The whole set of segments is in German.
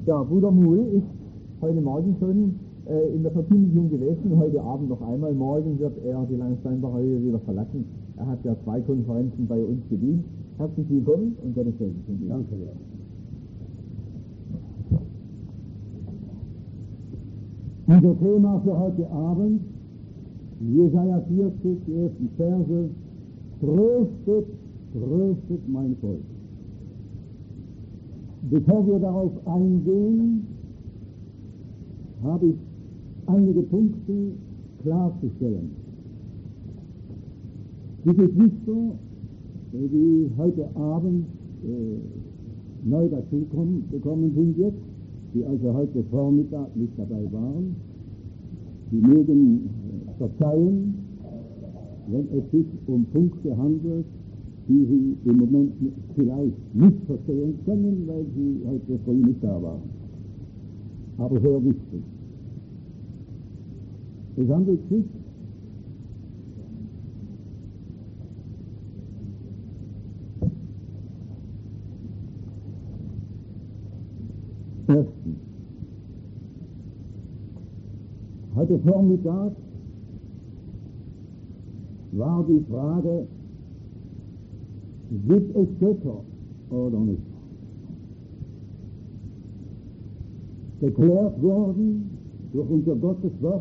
Ja, Bruder Muhl ist heute Morgen schon in der Verkündigung gewesen. Heute Abend noch einmal. Morgen wird er die Langsteinbach-Reihe wieder verlassen. Er hat ja 2 Konferenzen bei uns gedient. Herzlich willkommen und Gottes Segen von dir. Danke sehr. Unser Thema für heute Abend, Jesaja 40, die ersten Verse, tröstet, tröstet mein Volk. Bevor wir darauf eingehen, habe ich einige Punkte klarzustellen. Die Geschwister, die heute Abend neu dazugekommen sind jetzt, die also heute Vormittag nicht dabei waren, die mögen verzeihen, wenn es sich um Punkte handelt, die sie im Moment vielleicht nicht verstehen können, weil sie heute früh nicht da waren. Aber sehr wichtig. Es handelt sich erstens. Heute Vormittag war die Frage, gibt es Götter oder nicht? Geklärt worden durch unser Gotteswort,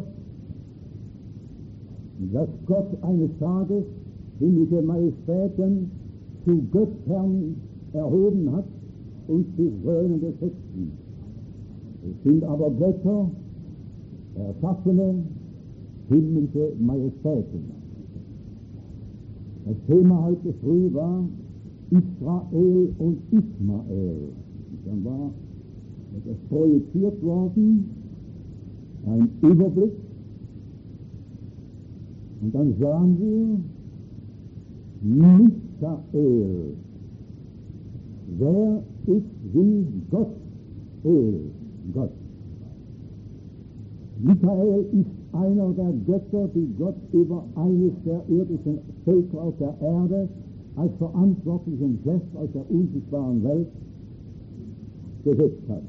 dass Gott eines Tages himmlische Majestäten zu Göttern erhoben hat und zu Söhnen des Höchsten. Es sind aber Götter, erschaffene himmlische Majestäten. Das Thema heute früh war Israel und Ismael. Und dann war etwas projiziert worden, ein Überblick. Und dann sahen wir Michael. Wer ist wie Gott? Gott. Michael ist einer der Götter, die Gott über eines der irdischen Völker auf der Erde als verantwortlichen Chef aus der unsichtbaren Welt gesetzt hat.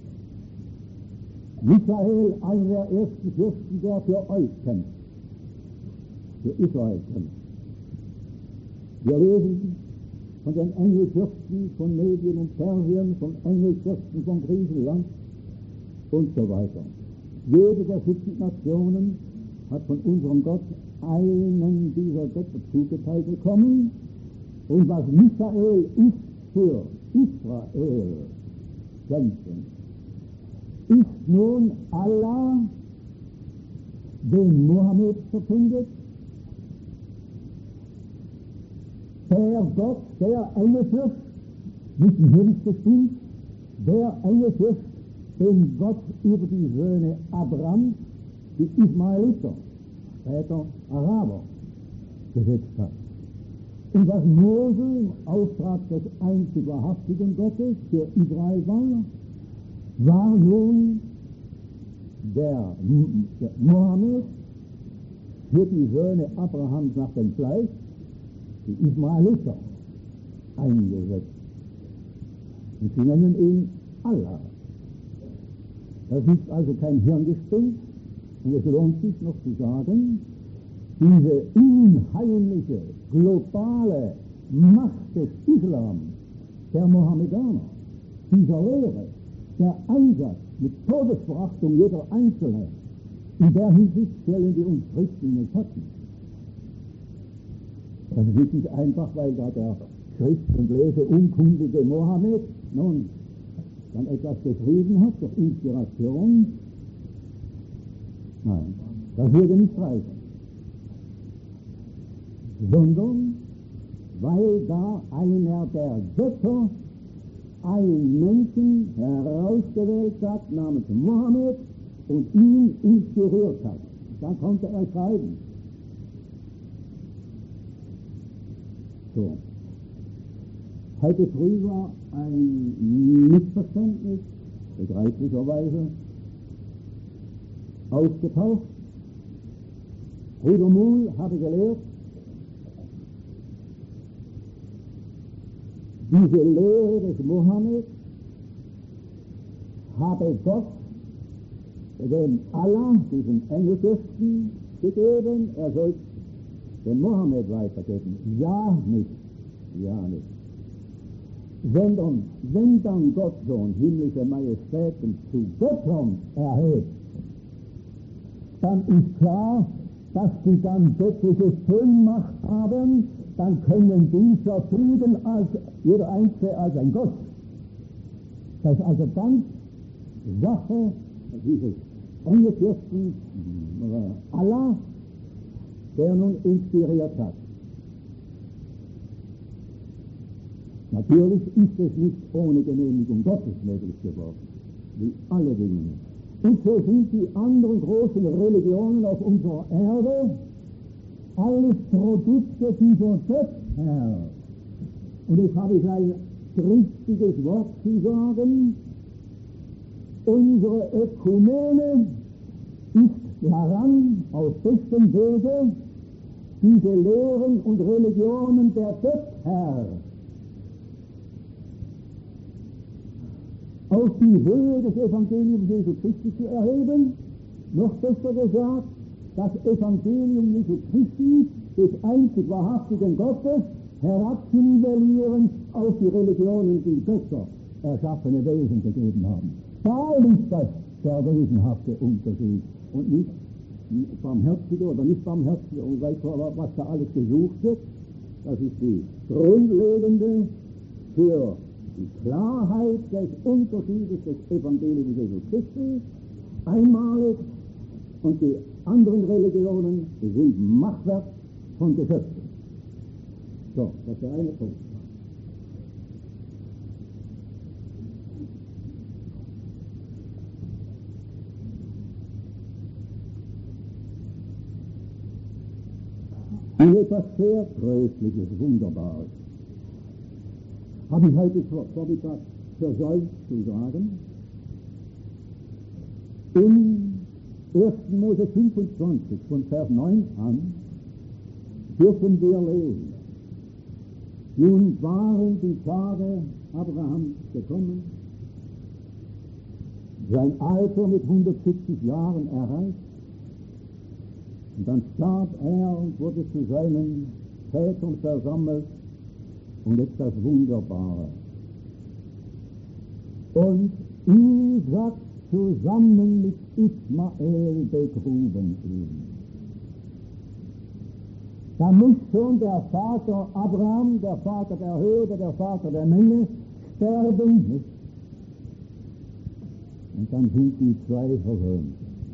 Michael, einer der ersten Fürsten, der für euch kämpft, für Israel kämpft. Wir lesen von den Engelfürsten von Medien und Persien, von Engelfürsten von Griechenland und so weiter. Jede der 70 Nationen hat von unserem Gott einen dieser Götter zugeteilt bekommen. Und was Michael ist für Israel kämpfen, ist nun Allah den Mohammed verkündet, der Gott, der Engelfürst, nicht ein Hirnsbestimmt, der Engelfürst, den Gott über die Söhne Abrahams, die Ismaeliter, später Araber, gesetzt hat. Und was Mose im Auftrag des einzig wahrhaftigen Gottes für Israel war nun der Mohammed für die Söhne Abrahams nach dem Fleisch, die Ismaeliter, eingesetzt. Und sie nennen ihn Allah. Das ist also kein Hirngespinst, und es lohnt sich noch zu sagen, diese unheimliche, globale Macht des Islam, der Mohammedaner, dieser Lehre, der Einsatz mit Todesverachtung jeder Einzelne, in der Hinsicht stellen die uns Christen in den Schatten. Das ist nicht einfach, weil da der Schrift- und Leseunkundige Mohammed nun dann etwas geschrieben hat durch Inspiration. Nein, das würde nicht reichen. Sondern weil da einer der Götter einen Menschen herausgewählt hat, namens Mohammed, und ihn inspiriert hat. Da konnte er schreiben. So. Heute früh war ein Missverständnis, begreiflicherweise, aufgetaucht. Bruder Muhl habe gelehrt, diese Lehre des Mohammed habe Gott dem Allah, diesen Engelfürsten, gegeben, er soll den Mohammed weitergeben. Ja, nicht. Ja, nicht. Sondern wenn dann Gott schon himmlische Majestäten zu Göttern erhebt, dann ist klar, dass die dann göttliche Vollmacht haben, dann können die verfügen als jeder Einzelne als ein Gott. Das ist also ganz Sache dieses Engelfürsten Allah, der nun inspiriert hat. Natürlich ist es nicht ohne Genehmigung Gottes möglich geworden, wie alle Dinge. Und so sind die anderen großen Religionen auf unserer Erde alles Produkte dieser Götter. Und jetzt habe ich ein triftiges Wort zu sagen. Unsere Ökumene ist daran, auf bestem Wege, diese Lehren und Religionen der Götter auf die Höhe des Evangeliums Jesu Christi zu erheben, noch besser gesagt, das Evangelium Jesu Christi des einzig wahrhaftigen Gottes herabzunivellieren auf die Religionen, die Götter erschaffene Wesen gegeben haben. Da liegt das der wesenhafte Unterschied und nicht barmherzige oder nicht barmherzige und weiter, was da alles gesucht wird. Das ist die grundlegende für die Klarheit des Unterschiedes des Evangeliums Jesu Christi, einmalig, und die anderen Religionen sind Machwerk von Geschöpfen. So, das ist der eine Punkt. Und etwas sehr Tröstliches, Wunderbares habe ich heute Vormittag versäumt zu sagen. In 1. Mose 25, von Vers 9 an, dürfen wir lesen. Nun waren die Tage Abrahams gekommen, sein Alter mit 170 Jahren erreicht, und dann starb er und wurde zu seinen Vätern versammelt. Und jetzt das Wunderbare. Und Isaac zusammen mit Ismael begruben ihn. Da muss schon der Vater Abraham, der Vater der Herde, der Vater der Menge sterben. Nicht? Und dann sind die zwei verwöhnt.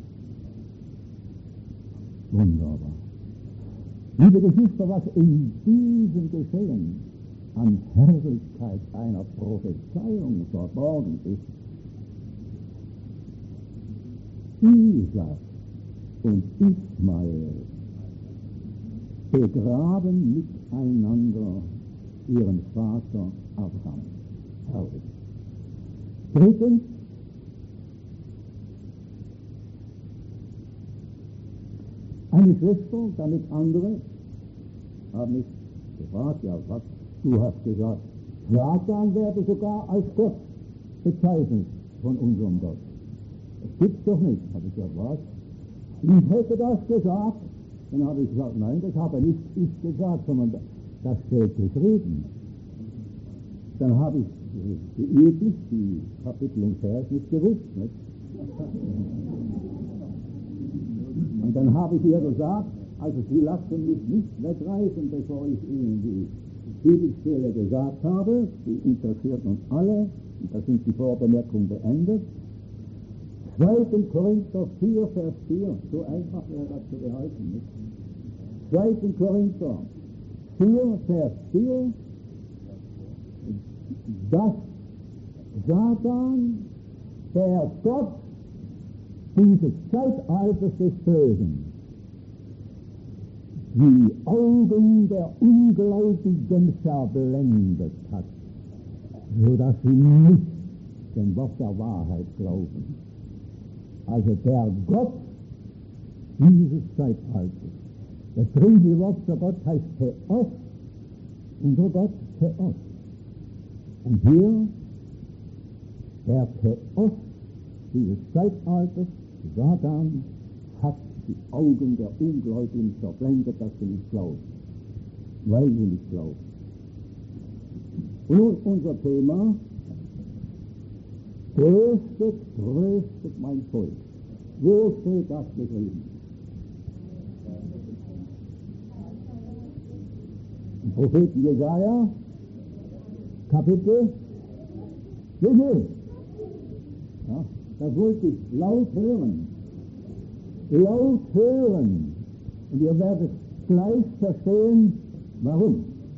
Wunderbar. Liebe Geschwister, was in diesem Geschehen an Herrlichkeit einer Prophezeiung verborgen ist. Isaac und Ismael begraben miteinander ihren Vater Abraham. Herrlich. Drittens, eine Schwester, damit andere, haben mich gefragt, ja, was? Du hast gesagt, Satan werde sogar als Gott bezeichnet von unserem Gott. Das gibt's doch nicht. Habe ich gesagt, was? Ich hätte das gesagt. Dann habe ich gesagt, nein, das habe nicht ich gesagt, sondern das steht geschrieben. Dann habe ich üblich die Kapitel und Vers nicht gewusst. Nicht? Und dann habe ich ihr gesagt, also Sie lassen mich nicht wegreißen, bevor ich Ihnen die Bibelstelle gesagt habe, die interessiert uns alle, und da sind die Vorbemerkungen beendet. 2. Korinther 4, Vers 4, so einfach wäre das zu behalten. Nicht? 2. Korinther 4, Vers 4, dass Satan, der Gott dieses Zeitalters des Bösen, die Augen der Ungläubigen verblendet hat, sodass sie nicht dem Wort der Wahrheit glauben. Also der Gott dieses Zeitalters. Das griechische Wort für Gott heißt Theos, unser Gott Theos. Und hier, der Theos dieses Zeitalters, Satan, hat die Augen der Ungläubigen verblendet, dass sie nicht glauben. Weil sie nicht glauben. Und nun unser Thema: Tröstet, tröstet mein Volk. Wo steht das geschrieben? Im Propheten Jesaja, Kapitel 4. Ja, das wollte ich laut hören. Laut hören. Und ihr werdet gleich verstehen, warum.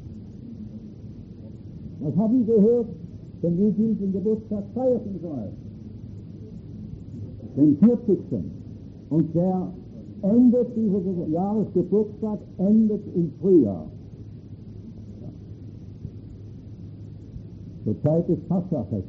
Was haben Sie gehört? Den wievielten Geburtstag feiert Israel? Den 40. Und der endet, dieser Jahresgeburtstag endet im Frühjahr. Ja. Zur Zeit des Passafests.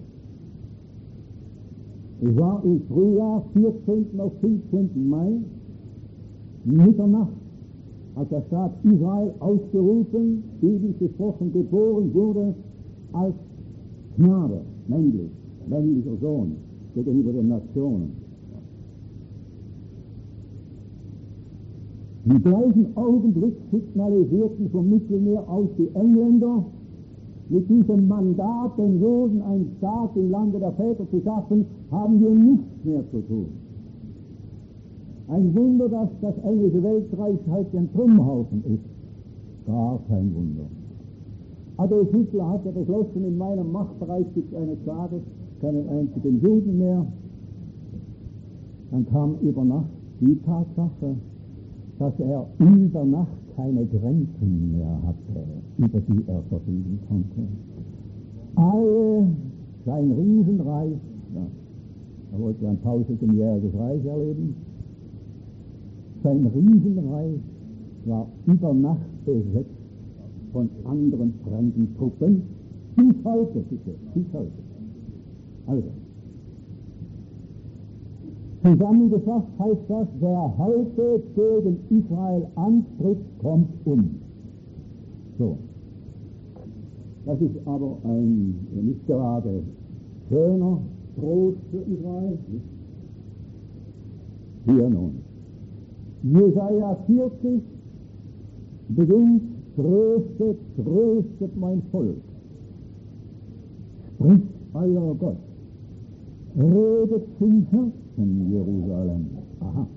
Es war im Frühjahr, 14. auf 15. Mai, Mitternacht, als der Staat Israel ausgerufen, biblisch gesprochen, geboren wurde, als Knabe, männlicher Sohn, gegenüber den Nationen. Im gleichen Augenblick signalisierten vom Mittelmeer aus die Engländer, mit diesem Mandat, den Juden einen Staat im Lande der Väter zu schaffen, haben wir nichts mehr zu tun. Ein Wunder, dass das englische Weltreich halt ein Trümmerhaufen ist. Gar kein Wunder. Adolf Hitler hat ja beschlossen, in meinem Machtbereich gibt es eine Klage, keinen einzigen Juden mehr. Dann kam über Nacht die Tatsache, dass er über Nacht keine Grenzen mehr hatte, über die er verfügen konnte. Alle, sein Riesenreich, ja, er wollte ein 1000-jähriges Reich erleben, sein Riesenreich war über Nacht besetzt von anderen fremden Truppen, bis heute, bitte, bis heute. Also, zusammengefasst heißt das, wer heute gegen Israel antritt, kommt um. So. Das ist aber ein nicht gerade schöner Trost für Israel. Hier nun. Jesaja 40 beginnt: Tröstet, tröstet mein Volk. Spricht euer Gott. Redet zum Herzen, Jerusalem. Aha.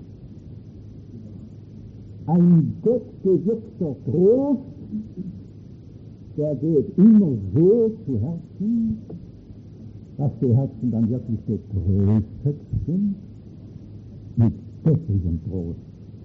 Ein gottgewirkter Trost, der geht immer so zu Herzen, dass die Herzen dann wirklich getröstet sind, mit göttlichem Trost.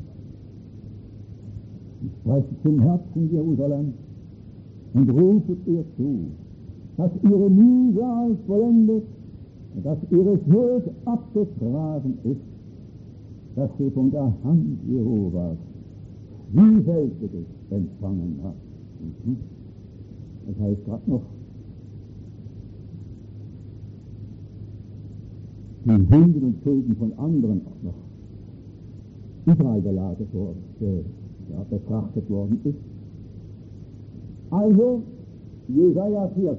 Sprecht zum Herzen, Jerusalem, und rufet ihr zu, dass ihre Mühsal vollendet, dass ihre Schuld abgetragen ist, dass sie von der Hand Jehovas Vielfältiges empfangen hat. Das heißt gerade noch, die Sünden und Schulden von anderen auch noch Israel gelagert worden, betrachtet worden ist. Also, Jesaja 14.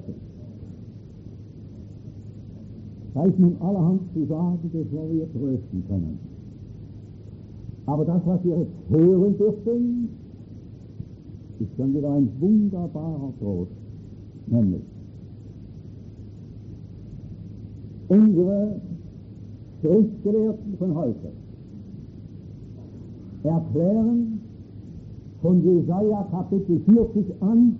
Da ist nun allerhand zu sagen, bevor wir trösten können. Aber das, was wir jetzt hören dürfen, ist dann wieder ein wunderbarer Trost. Nämlich, unsere Schriftgelehrten von heute erklären von Jesaja Kapitel 40 an,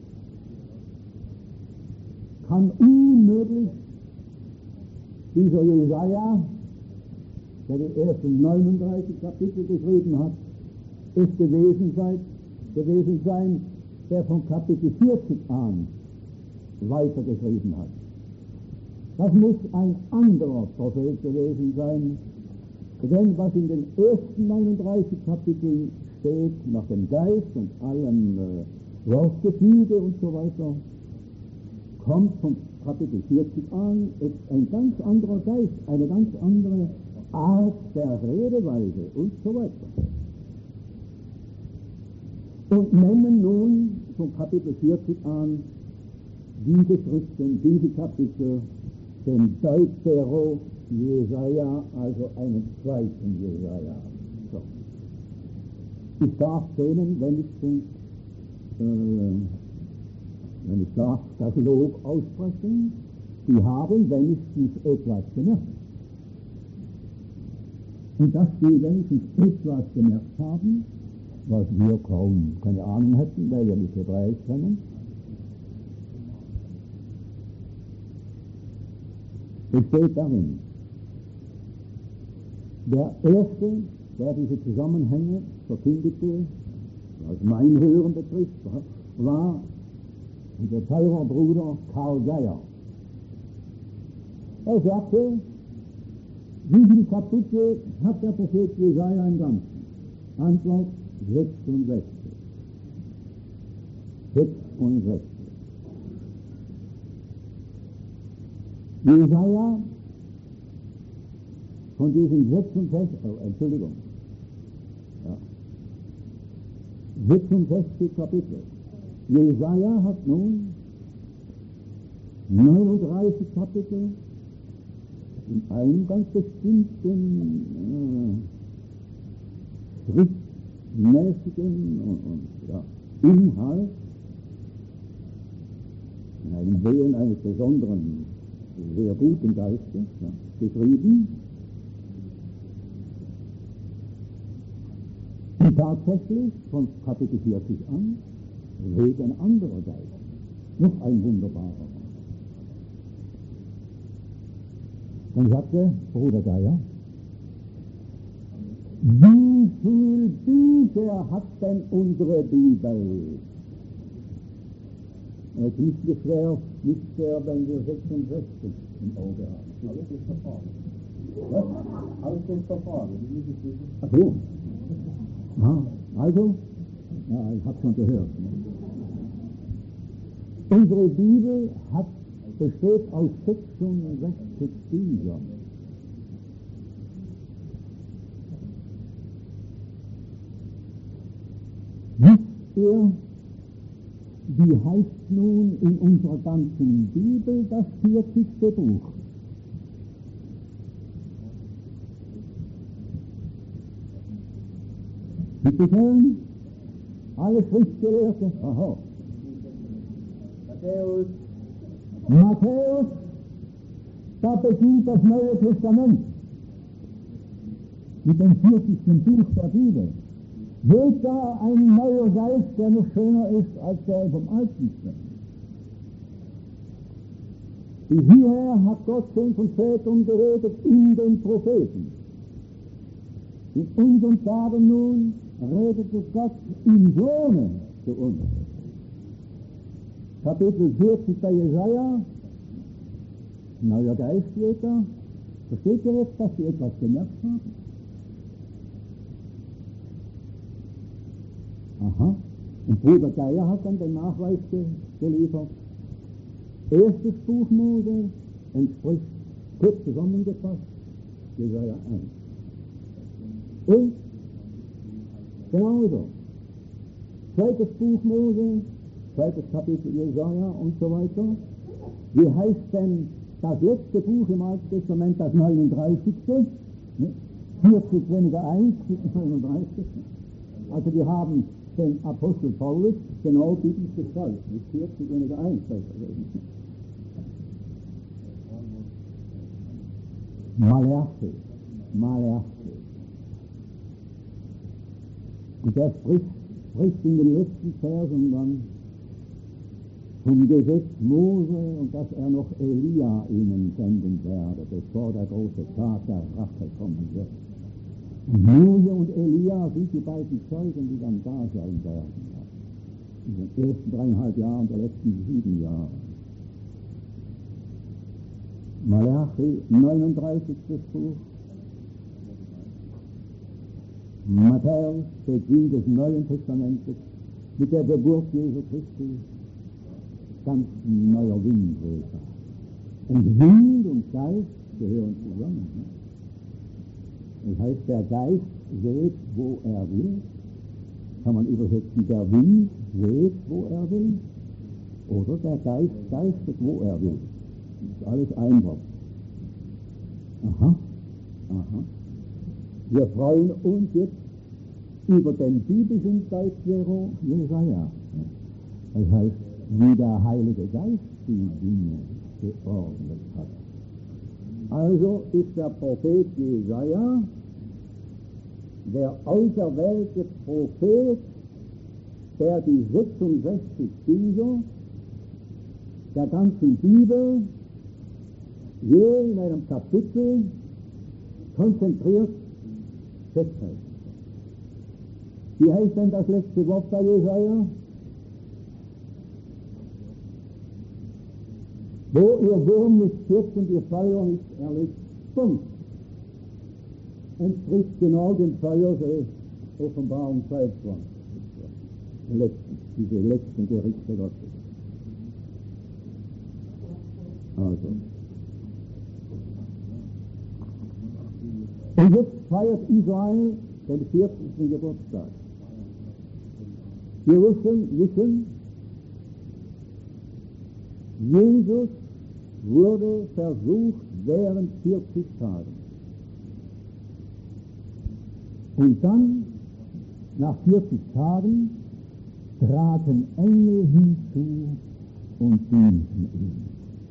kann unmöglich dieser Jesaja, der die ersten 39 Kapitel geschrieben hat, ist gewesen sein, der von Kapitel 40 an weitergeschrieben hat. Das muss ein anderer Prophet gewesen sein, denn was in den ersten 39 Kapiteln steht, nach dem Geist und allem Wortgefüge und so weiter, kommt von Kapitel 40 an, ist ein ganz anderer Geist, eine ganz andere Art der Redeweise und so weiter. Und nennen nun von Kapitel 40 an diese Schriften, diese Kapitel, den Deutero Jesaja, also einen zweiten Jesaja. So. Ich darf denen, wenn ich darf das Lob aussprechen, die haben wenigstens etwas gemerkt. Und dass die wenigstens etwas gemerkt haben, was wir kaum keine Ahnung hätten, weil wir nicht Hebräisch kennen. Es steht darin, der Erste, der diese Zusammenhänge verkündigte, was mein Hören betrifft, war unser teurer Bruder Karl Geier. Er sagte, wie viele Kapitel hat der Prophet Jesaja im Ganzen? Antwort 66. 66. Jesaja von diesen 66, Entschuldigung, ja, 66 Kapitel. Jesaja hat nun 39 Kapitel in einem ganz bestimmten schriftmäßigen und Inhalt, in einem Wehen eines besonderen, sehr guten Geistes geschrieben. Und tatsächlich von Kapitel 40 an weht ein anderer Geist, noch ein wunderbarer. Dann sagte Bruder Geier, wie viel Bücher hat denn unsere Bibel? Es ist nicht schwer, wenn wir 66 im Auge haben. Alles ist verfahren. Was? Alles ist verfahren. Ach so. Aha. Also? Ja, ich habe schon gehört. Unsere Bibel besteht aus 66 Büchern. Wisst ihr, wie heißt nun in unserer ganzen Bibel das 40. Buch? Bitte schön, alle Schriftgelehrte. Aha. Matthäus, da beginnt das Neue Testament mit dem 40. Buch der Bibel. Weht da ein neuer Geist, der noch schöner ist als der vom Alten Testament. Bis hierher hat Gott zu unseren Vätern geredet in den Propheten. In unseren Tagen nun redete Gott im Sohne zu uns. Kapitel 40 bei Jesaja, neuer Geist steht da. Versteht ihr jetzt, dass sie etwas gemerkt haben? Aha. Und Bruder Geier hat dann den Nachweis geliefert. Erstes Buch Mose entspricht, kurz zusammengefasst, Jesaja 1. Und genauso. Zweites Buch Mose, zweites Kapitel Jesaja und so weiter. Wie heißt denn das letzte Buch im Alten Testament, das 39. 40 weniger 1, 39. Also wir haben den Apostel Paulus genau biblisch gestaltet, mit 40 weniger 1. Malachi. Und er spricht in den letzten Versen dann vom Gesetz Mose und dass er noch Elia ihnen senden werde, bevor der große Tag der Rache kommen wird. Und Mose und Elia sind die beiden Zeugen, die dann da sein werden. In den ersten 3,5 Jahren der letzten 7 Jahre. Malachi, 39. Buch. Matthäus, Beginn des Neuen Testamentes, mit der Geburt Jesu Christi, ganz neuer Wind weht. Und Wind und Geist gehören zusammen. Das heißt, der Geist weht, wo er will. Kann man übersetzen, der Wind weht, wo er will. Oder der Geist geistet, wo er will. Das ist alles ein Wort. Aha, aha. Wir freuen uns jetzt über den biblischen Deutschlehrer Jesaja. Das heißt, wie der Heilige Geist die Dinge geordnet hat. Also ist der Prophet Jesaja der auserwählte Prophet, der die 66 Bücher der ganzen Bibel je in einem Kapitel konzentriert festhält. Wie heißt denn das letzte Wort bei Jesaja? Wo ihr Wurm nicht stirbt und ihr Feuer nicht erlegt. Punkt. Entspricht genau dem Feuer der Offenbarung 22. Diese letzten Gerichte Gottes. Also. Und jetzt feiert Israel den 40. Geburtstag. Wir wissen, Jesus wurde versucht während 40 Tagen. Und dann, nach 40 Tagen, traten Engel hinzu und dienten ihm.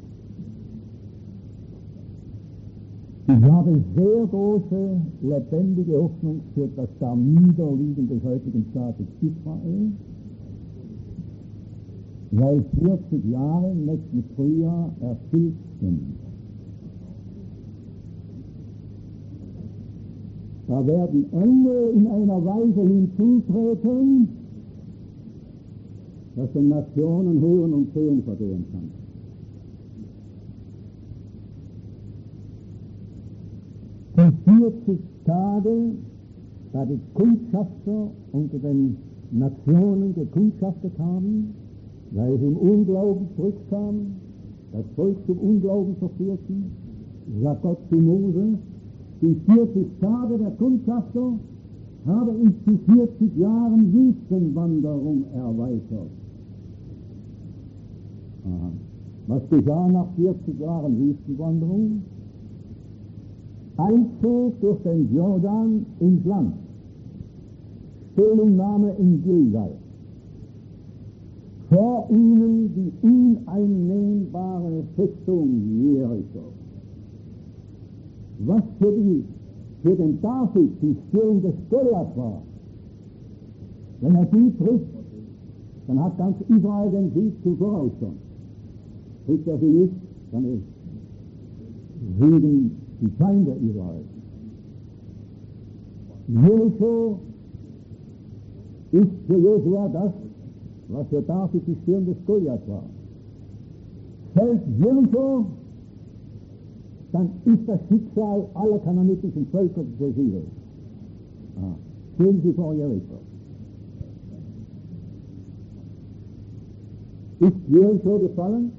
Ich habe sehr große, lebendige Hoffnung für das Darniederliegen des heutigen Staates Israel, weil 40 Jahre im nächsten Frühjahr erfüllt sind. Da werden Engel in einer Weise hinzutreten, dass den Nationen hören und sehen vergehen kann. Die 40 Tage, da die Kundschafter unter den Nationen gekundschaftet haben, weil sie im Unglauben zurückkamen, das Volk zum Unglauben verführten, sagt Gott zu Mose, die 40 Tage der Kundschafter habe ich zu 40 Jahren Wüstenwanderung erweitert. Aha. Was geschah nach 40 Jahren Wüstenwanderung? Einzug durch den Jordan ins Land, Stellungnahme in Gilgal, vor ihnen die uneinnehmbare Festung Jericho. Was für den David die Stirn des Goliath war, wenn er die trifft, dann hat ganz Israel den Sieg zu voraus schon. Trifft er sie nicht, dann siegen die Feinde Israel. Jericho ist für Josua das, was für David die Stirn des Goliath war. Fällt Jericho, dann ist das Schicksal aller kananitischen Völker besiegelt. Stehen Sie vor Jericho. Ist Jericho gefallen?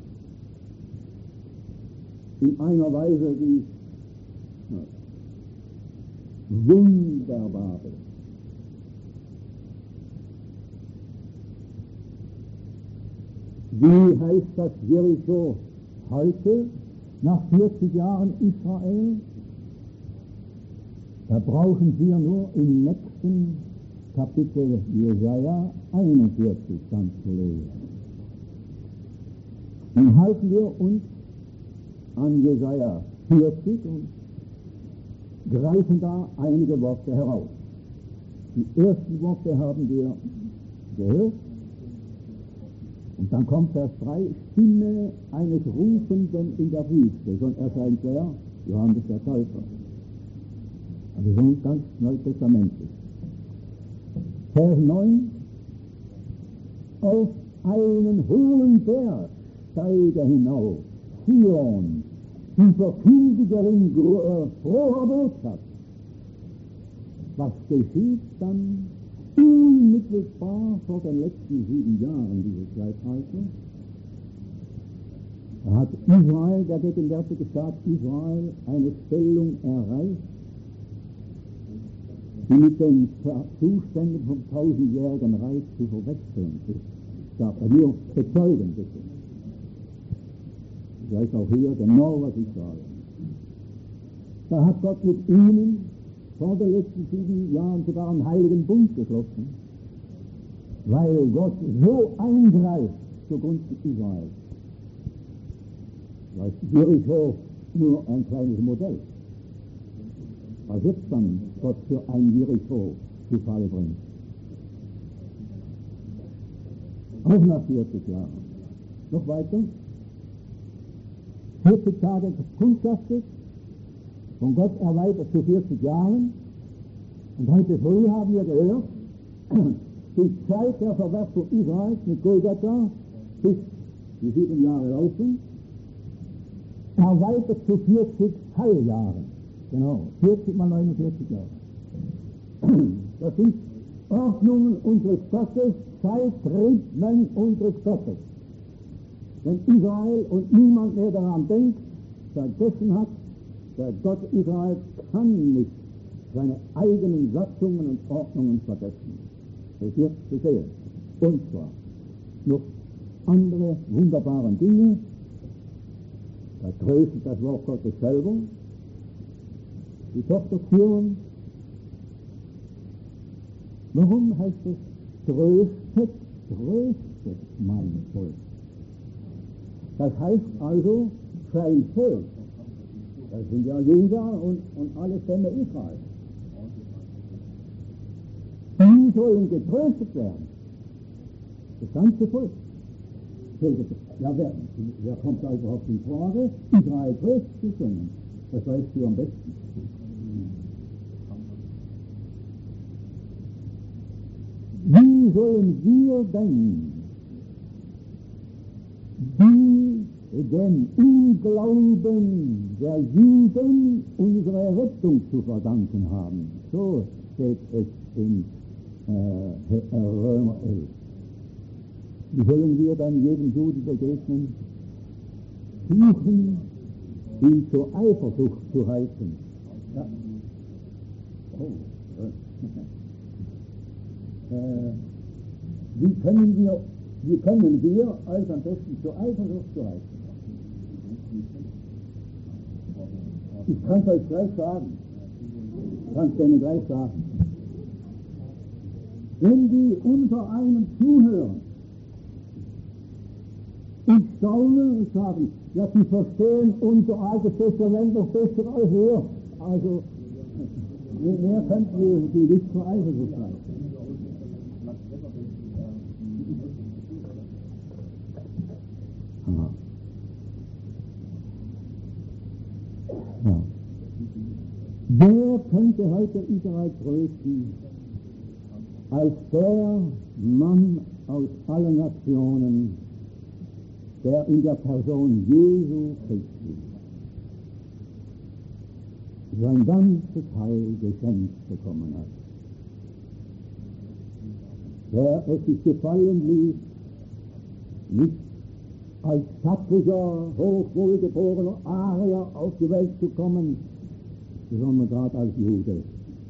In einer Weise, die wunderbar ist. Wie heißt das Jericho heute, nach 40 Jahren Israel? Da brauchen wir nur im nächsten Kapitel Jesaja 41 dann zu lesen. Nun halten wir uns an Jesaja 40 und greifen da einige Worte heraus. Die ersten Worte haben wir gehört. Und dann kommt Vers 3, Stimme eines Rufenden in der Wüste. Schon erscheint wer? Johannes der Täufer. Also schon ganz neutestamentlich. Vers 9, auf einen hohen Berg steige hinauf, Zion, die Verkündigerin froher Botschaft. Was geschieht dann? Unmittelbar vor den letzten 7 Jahren dieses Zeitalters, da hat Israel, der gegenwärtige Staat Israel, eine Stellung erreicht, die mit den Zuständen vom 1000-jährigen Reich zu verwechseln ist. Ich darf nur bezeugen, bitte. Ich weiß auch hier genau, was ich sage. Da hat Gott mit ihnen vor den letzten 7 Jahren sogar einen heiligen Bund geschlossen, weil Gott so eingreift zugunsten Israels. Da ist Jericho nur ein kleines Modell. Was jetzt dann Gott für ein Jericho zu Fall bringt. Auch nach 40 Jahren. Noch weiter. 40 Tage gekundschaftet, von Gott erweitert zu 40 Jahren. Und heute früh haben wir gehört, die Zeit der Verwerfung Israels mit Golgatha, bis die 7 Jahre laufen, erweitert zu 40 Heiljahren. Genau, 40 mal 49 Jahre. Das sind Ordnungen unseres Gottes, Zeitrhythmen unseres Gottes. Wenn Israel und niemand mehr daran denkt, vergessen hat, der Gott Israels kann nicht seine eigenen Satzungen und Ordnungen vergessen. Es wird geschehen. Und zwar noch andere wunderbare Dinge. Da tröstet das Wort Gottes selber. Die Tochter Zion. Warum heißt es tröstet mein Volk? Das heißt also sein Volk. Das sind ja Juda und alle Stämme Israel. Die sollen getröstet werden. Das ganze Volk. Ja, wer kommt da überhaupt in Frage? Israel tröstet zu können. Das weißt du am besten. Wie sollen wir denn dem Unglauben der Juden unsere Rettung zu verdanken haben? So steht es in Römer 11. Wie sollen wir dann jedem Juden begegnen? Suchen, ihn zur Eifersucht zu heißen. Ja. Wie können wir als am besten zur Eifersucht zu heißen? Ich kann es euch gleich sagen. Wenn die unvereint zuhören und staunen und sagen, ja, sie verstehen unser altes Testament noch besser als wir. Also, mehr könnten wir die nicht zur Eifersucht sein. Ja. Wer könnte heute Israel trösten, als der Mann aus allen Nationen, der in der Person Jesu Christi sein ganzes Heil geschenkt bekommen hat, der es sich gefallen ließ, nicht als stattlicher, hochwohlgeborener Arier auf die Welt zu kommen, sondern gerade als Jude.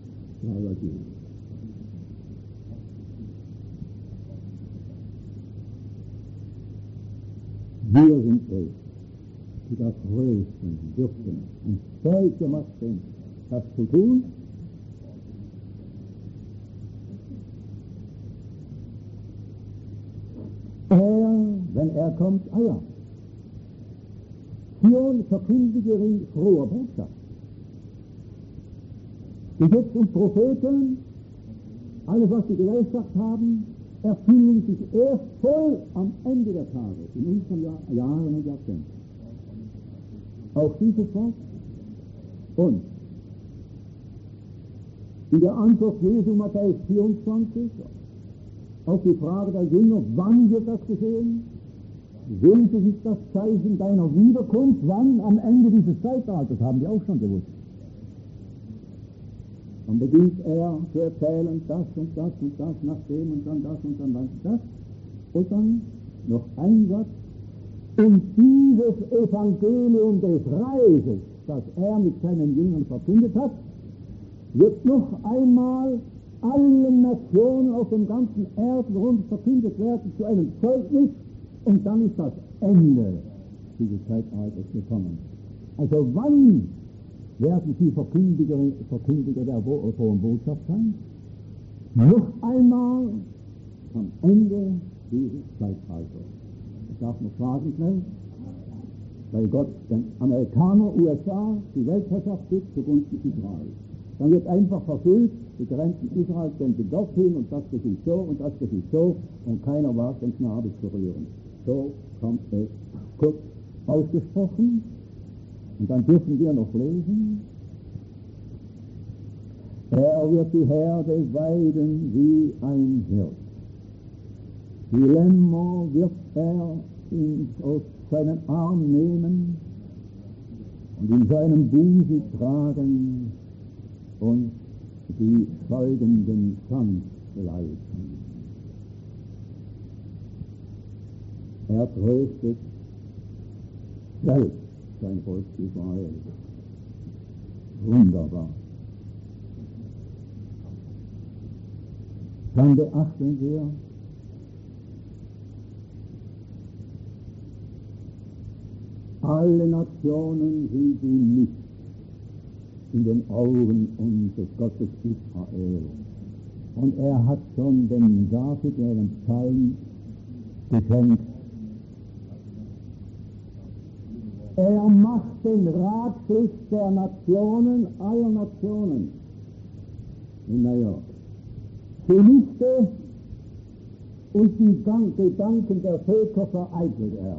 Wir sind es, die das trösten dürfen und fähig gemacht sind, das zu tun. Wenn er kommt, ja. Zion verkündige frohe Botschaft. Die Gesetze und Propheten, alles was sie geweissagt haben, erfüllen sich erst voll am Ende der Tage, in unseren Jahren und Jahrzehnten. Auch dieses Wort. Und in der Antwort Jesu Matthäus 24 auf die Frage der Jünger, wann wird das geschehen? Wünsche sich das Zeichen deiner Wiederkunft, wann? Am Ende dieses Zeitalters, haben die auch schon gewusst. Dann beginnt er zu erzählen, das und das und das, nach dem und dann das und dann das. Und dann noch ein Satz. Und dieses Evangelium des Reiches, das er mit seinen Jüngern verkündet hat, wird noch einmal allen Nationen auf dem ganzen Erdrund verkündet werden zu einem Zeugnis, und dann ist das Ende dieses Zeitalters gekommen. Also wann werden sie Verkündiger der frohen Botschaft sein. Noch einmal am Ende dieses Zeitalters. Ich darf noch sagen schnell, weil Gott den Amerikaner, USA, die Weltherrschaft gibt zugunsten Israels. Dann wird einfach verfüllt, die Grenzen Israels sind dorthin und das geschieht so und das geschieht so und keiner wagt den Schnabel zu rühren. So kommt es kurz ausgesprochen und dann dürfen wir noch lesen. Er wird die Herde weiden wie ein Hirt. Die Lämmer wird er aus seinen Arm nehmen und in seinem Busen tragen und die scheidenden Sand leiten. Er tröstet selbst sein Volk Israel. Wunderbar. Dann beachten wir, alle Nationen sind sie nicht in den Augen unseres Gottes Israel. Und er hat schon den David, den Psalm, geschenkt. Er macht den Ratschluss der Nationen, aller Nationen in New York. Zunichte und die Gedanken der Völker vereitelt er.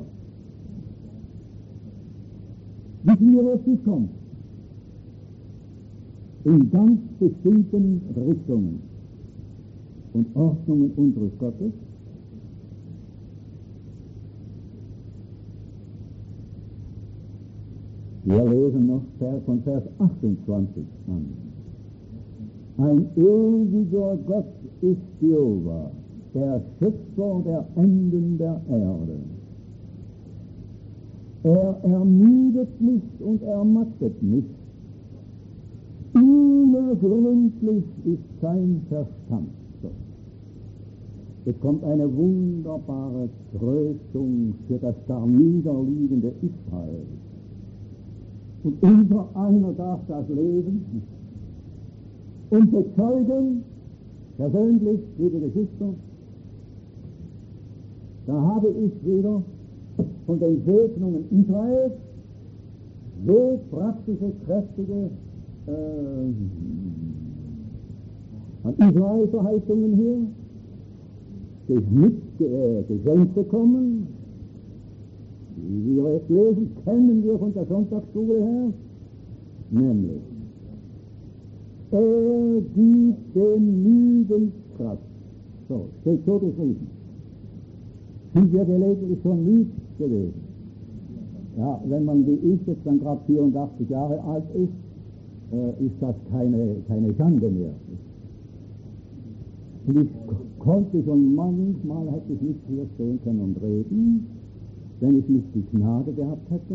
Wissen wir, wo es nicht kommt? In ganz bestimmten Richtungen und Ordnungen unseres Gottes. Wir lesen noch von Vers 28 an. Ein ewiger Gott ist Jehova, der Schöpfer der Enden der Erde. Er ermüdet nicht und ermattet nicht. Unergründlich ist sein Verstand. Es kommt eine wunderbare Tröstung für das darniederliegende Israel. Und unser einer darf das lesen und bezeugen, persönlich, liebe Geschwister, da habe ich wieder von den Segnungen Israels so praktische, kräftige an Israel-Verheißungen hier geschenkt bekommen. Wie wir jetzt lesen, kennen wir von der Sonntagsschule her, nämlich er gibt den Müden Kraft. So, steht so geschrieben. Sind wir gelegentlich schon müde gewesen? Ja, wenn man wie ich jetzt dann gerade 84 Jahre alt ist, ist das keine Schande mehr. Und ich konnte schon manchmal, hätte ich nicht hier stehen können und reden, wenn ich nicht die Gnade gehabt hätte.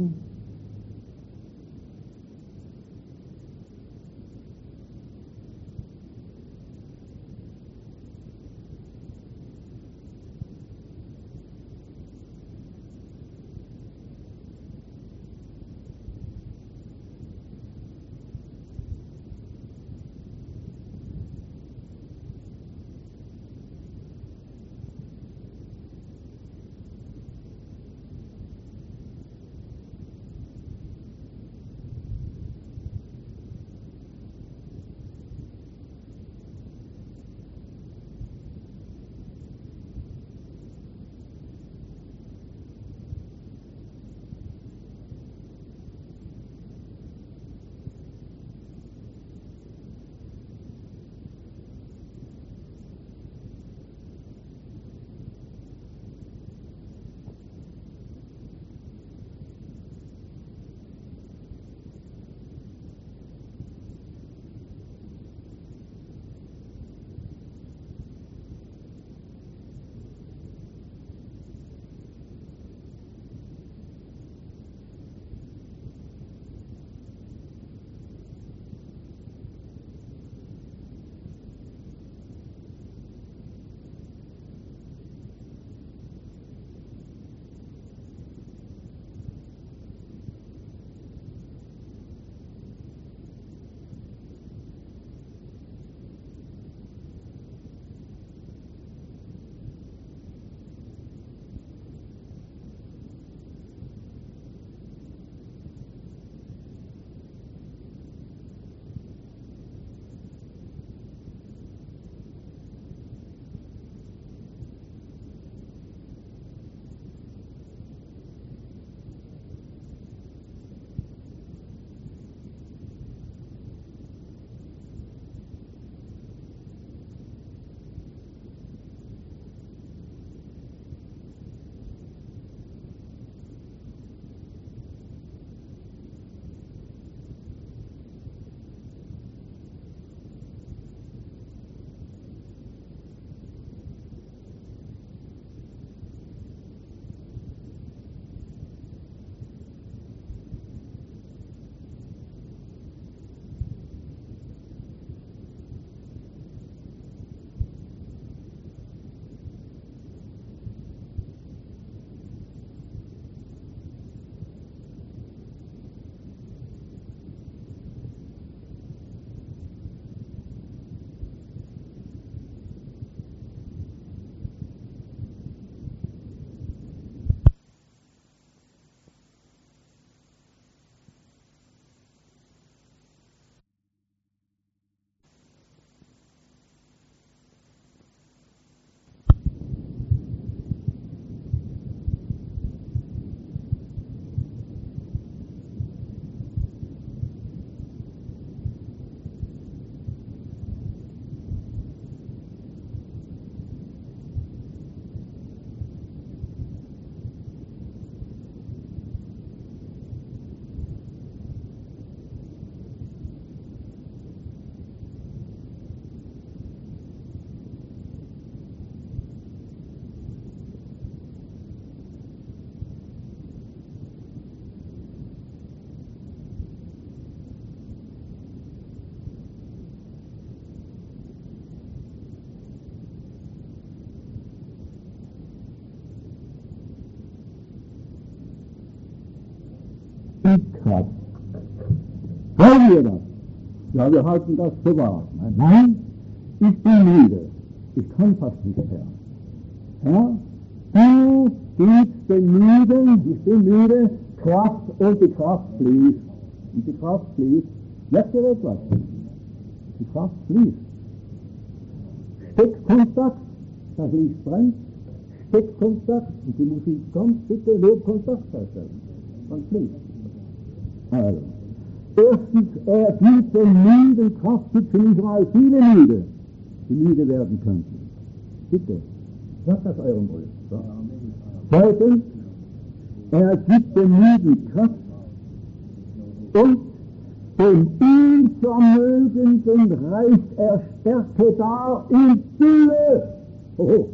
hat. Wollen wir das? Ja, wir halten das für wahr. Nein, ich bin müde. Ich kann fast nicht, Herr. Herr, du gibst den Müden, ich bin müde, Kraft und die Kraft fließt. Und die Kraft fließt. Merkt ihr etwas? Die Kraft fließt. Steckkontakt, das Licht brennt. Steckkontakt und die Musik kommt, bitte nur Kontakt herstellen. Dann fließt. Also, erstens, er gibt den müden Kraft, gibt in Israel viele Müde, die müde werden könnten. Bitte, sagt das eurem Ulf. So. Zweitens, er gibt den müden Kraft und dem Unvermögenden reicht er Stärke dar in Fülle. Oh.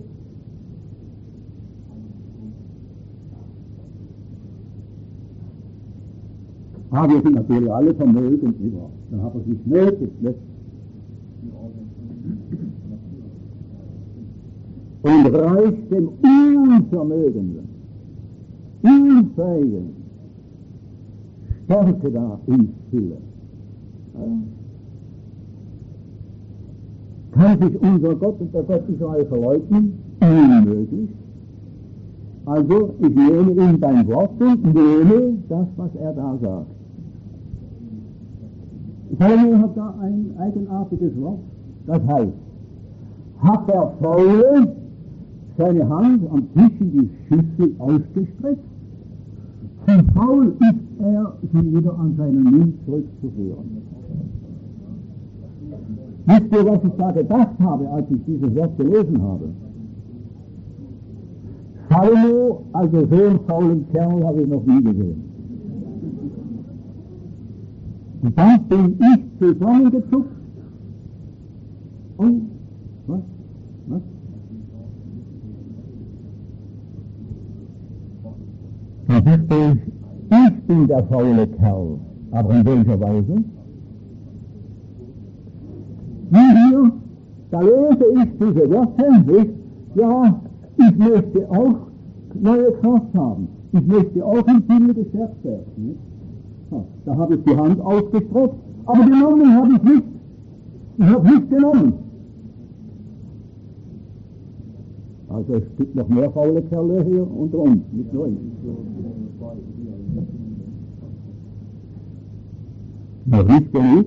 Aber wir sind natürlich alle vermögend über. Dann hat er es nicht nötig. Ne? Und reicht dem Unvermögenden, Unfähigen, Stärke da in Fülle. Ja? Kann sich unser Gott und der Gott Israel verleugnen? Unmöglich. Also, ich nehme ihm dein Wort und nehme das, was er da sagt. Salomo hat da ein eigenartiges Wort, das heißt, hat der Faule seine Hand am Tisch in die Schüssel ausgestreckt, zum Faul ist er, sie wieder an seinen Mund zurückzuführen. Wisst ihr, was ich da gedacht habe, als ich dieses Wort gelesen habe? Salomo, also so einen faulen Kerl habe ich noch nie gesehen. Und dann bin ich zusammengezuckt und, was? Ich bin der faule Kerl, aber in welcher Weise? Wie hier, da lese ich diese Worte, nicht? Ja, ich möchte auch neue Kraft haben. Ich möchte auch in Fülle gestärkt werden. Ja, da habe ich die Hand ausgestreckt, aber genommen habe ich nicht. Ich habe nicht genommen. Also es gibt noch mehr faule Kerle hier unter uns, nicht nur ich. Noch nicht genug?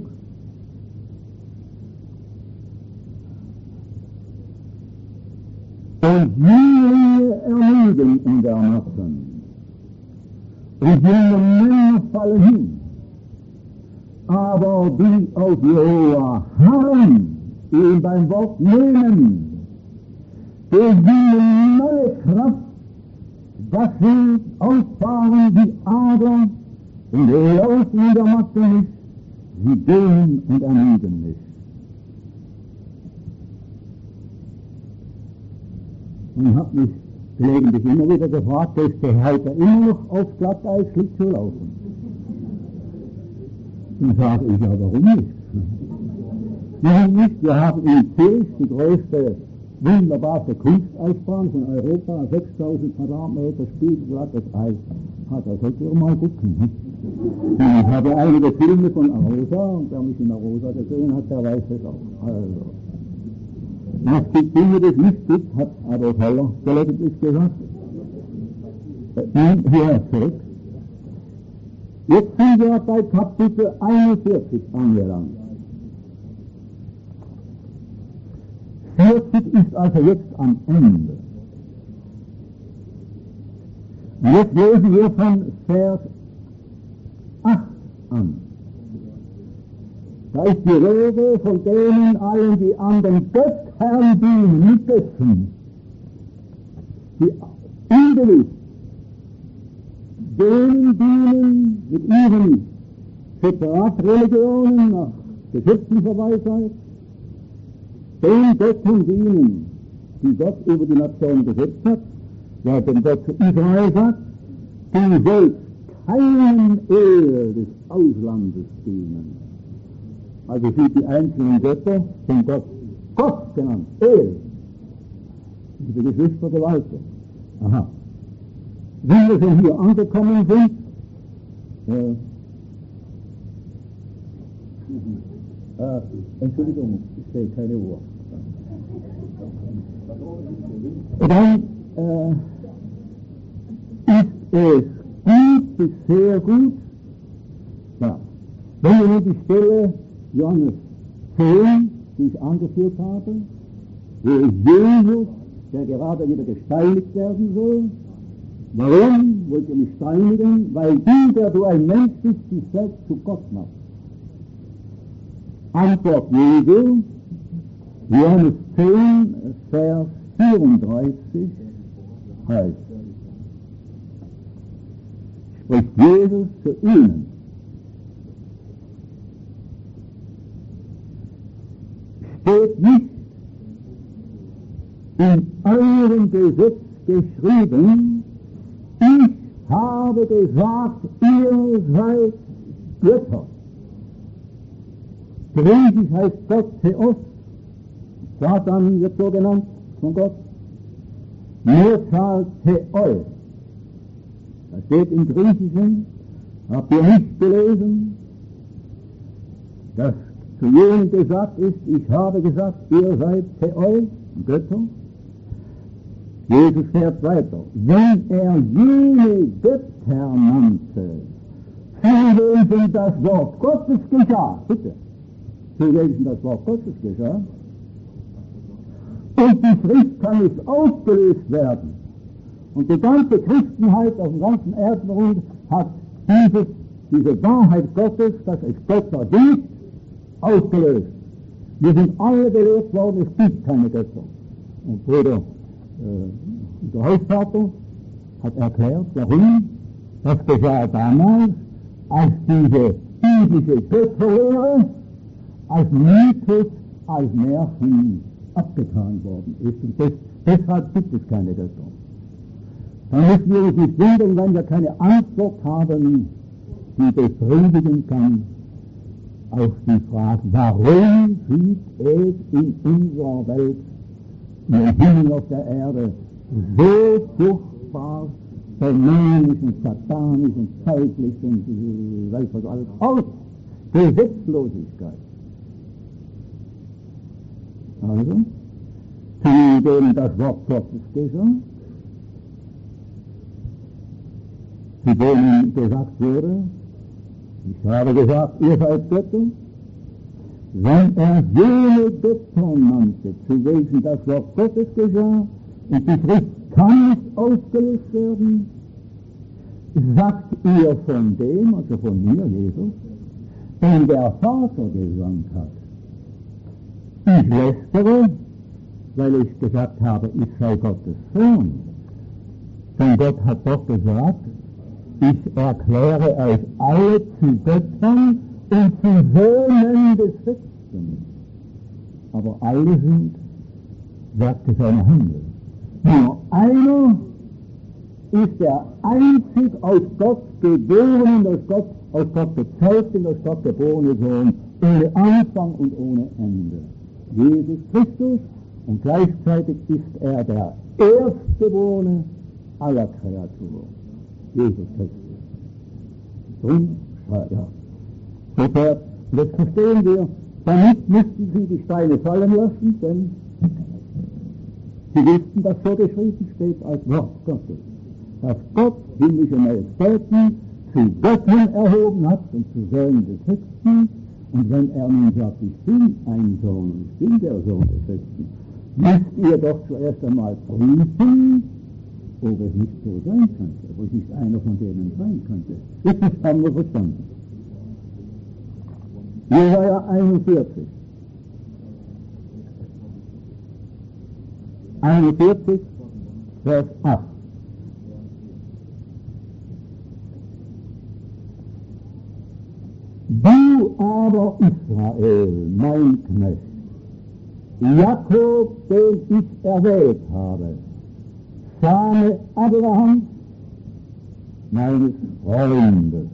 Und viele ermüden in der Massen. Und junge Männer fallen hin. Aber die auf Jehova harren, ihn beim Wort nehmen, gewinnen neue Kraft, dass sie ausfahren wie Adler und laufen in der Masse nicht, sie gehen und ermüden nicht. Und ich habe mich gelegentlich immer wieder gefragt, ist der heute immer noch auf Glatteis zu laufen? Und sage ich, ja, warum nicht? Warum nicht? Wir haben in Zürich die größte, wunderbare Kunsteisbahn von Europa, 6000 Quadratmeter spiegelglattes Eis. Da sollt ihr mal gucken. Ich habe einige Filme von Arosa, und wer mich in Arosa gesehen hat, der weiß es auch. Also. Es gibt Dinge, die es nicht gibt, hat Adolf Heller gelegentlich gesagt. Hier zurück. Jetzt sind wir bei Kapitel 41 angelangt. 40 ist also jetzt am Ende. Jetzt lesen wir von Vers 8 an. Da ist die Rede von denen allen, die an den Göttherrn dienen, mit Götzen, die unbewusst denen dienen mit ihren Separatreligionen nach gesetzlicher Weisheit, den Göttern dienen, die Gott über die Nation gesetzt hat, der dem Gott zu Israel sagt, du sollst keinem Ehe des Auslandes dienen. Also sind die einzelnen Götter von Gott genannt, Ehe. Die Geschwister der Walter. Aha. Wie wir schon hier angekommen sind, Entschuldigung, ich sehe keine Uhr. Dann ist es gut bis sehr gut. Ja. Wenn wir nun die Stelle Johannes 10, die ich angeführt habe, wo Jesus, der gerade wieder gesteinigt werden soll, warum wollt ihr mich steinigen? Weil du, der du ein Mensch bist, dich selbst zu Gott machst. Antwort Jesu, Johannes 10, Vers 34 heißt, spricht Jesus zu ihnen. Steht nicht in eurem Gesetz geschrieben, ich habe gesagt, ihr seid Götter. Griechisch heißt Gott Theos, Satan wird so genannt von Gott, Mehrzahl Theoi. Das steht im Griechischen, habt ihr nicht gelesen, dass zu jenen gesagt ist, ich habe gesagt, ihr seid Theoi, Götter. Jesus fährt weiter. Wenn er jene Götter nannte, zu welchen das Wort Gottes geschah, bitte, zu welchen das Wort Gottes geschah, und die Schrift kann nicht aufgelöst werden. Und die ganze Christenheit auf dem ganzen Erdenrund hat diese Wahrheit Gottes, dass es Gott verdient, aufgelöst. Wir sind alle gelehrt worden, es gibt keine Götter. Und Bruder, der Hausvater hat erklärt, warum. Das geschah damals, als diese biblische Götterlehre als Mythos, als Märchen abgetan worden ist. Und deshalb gibt es keine Götter. Dann müssen wir uns nicht wundern, wenn wir keine Antwort haben, die befriedigen kann auf die Frage, warum sieht es in unserer Welt, im Himmel auf der Erde, so furchtbar dämonisch und satanisch und zeitlich und weiß was alles aus. Gesetzlosigkeit. Also, zu denen das Wort Gottes geschah, zu denen gesagt wurde, ich habe gesagt, ihr seid Götter, wenn er jene Götter nannte, zu welchen das Wort Gottes geschah, und die Schrift kann nicht aufgelöst werden, sagt ihr von dem, also von mir, Jesus, den der Vater gesandt hat. Ich lästere, weil ich gesagt habe, ich sei Gottes Sohn. Denn Gott hat doch gesagt, ich erkläre euch alle zu Göttern und zu Söhnen des Höchsten. Aber alle sind Werke seiner Hände. Nur einer ist der einzig aus Gott geborene, aus Gott gezeugte und aus Gott geborene Sohn, ohne Anfang und ohne Ende. Jesus Christus, und gleichzeitig ist er der Erstgeborene aller Kreaturen. Jesus Christus. Drum, ja. Sofort, das verstehen wir, damit müssten sie die Steine fallen lassen, denn sie wussten, dass so geschrieben steht als Wort Gottes, dass Gott himmlische Majestäten zu Göttern erhoben hat und zu Söhnen des Höchsten. Und wenn er nun sagt, ich bin ein Sohn, ich bin der Sohn des Höchsten, müsst ihr doch zuerst einmal prüfen, ob es nicht so sein könnte, ob es nicht einer von denen sein könnte. Das haben wir verstanden. Jesaja 41. 41, Vers 8. Du aber, Israel, mein Knecht, Jakob, den ich erwählt habe, Same Abrahams, meines Freundes,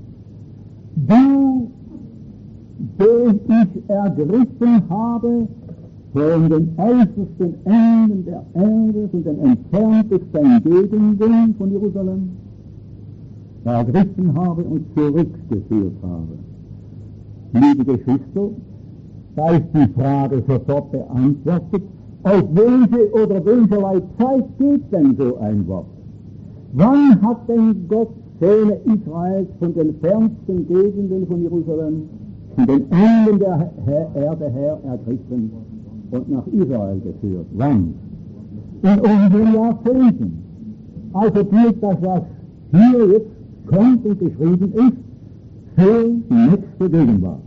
du, den ich ergriffen habe von den äußersten Enden der Erde, von den entferntesten Gegenden von Jerusalem, ergriffen habe und zurückgeführt habe. liebe Geschwister, da ist die Frage sofort beantwortet, auf welche oder welcherlei Zeit geht denn so ein Wort? Wann hat denn Gott Söhne Israels von den fernsten Gegenden von Jerusalem, von den Enden der Erde her ergriffen und nach Israel geführt? Wann? In unseren Jahrzehnten. Also gilt das, was hier jetzt kommt und geschrieben ist, für die nächste Gegenwart.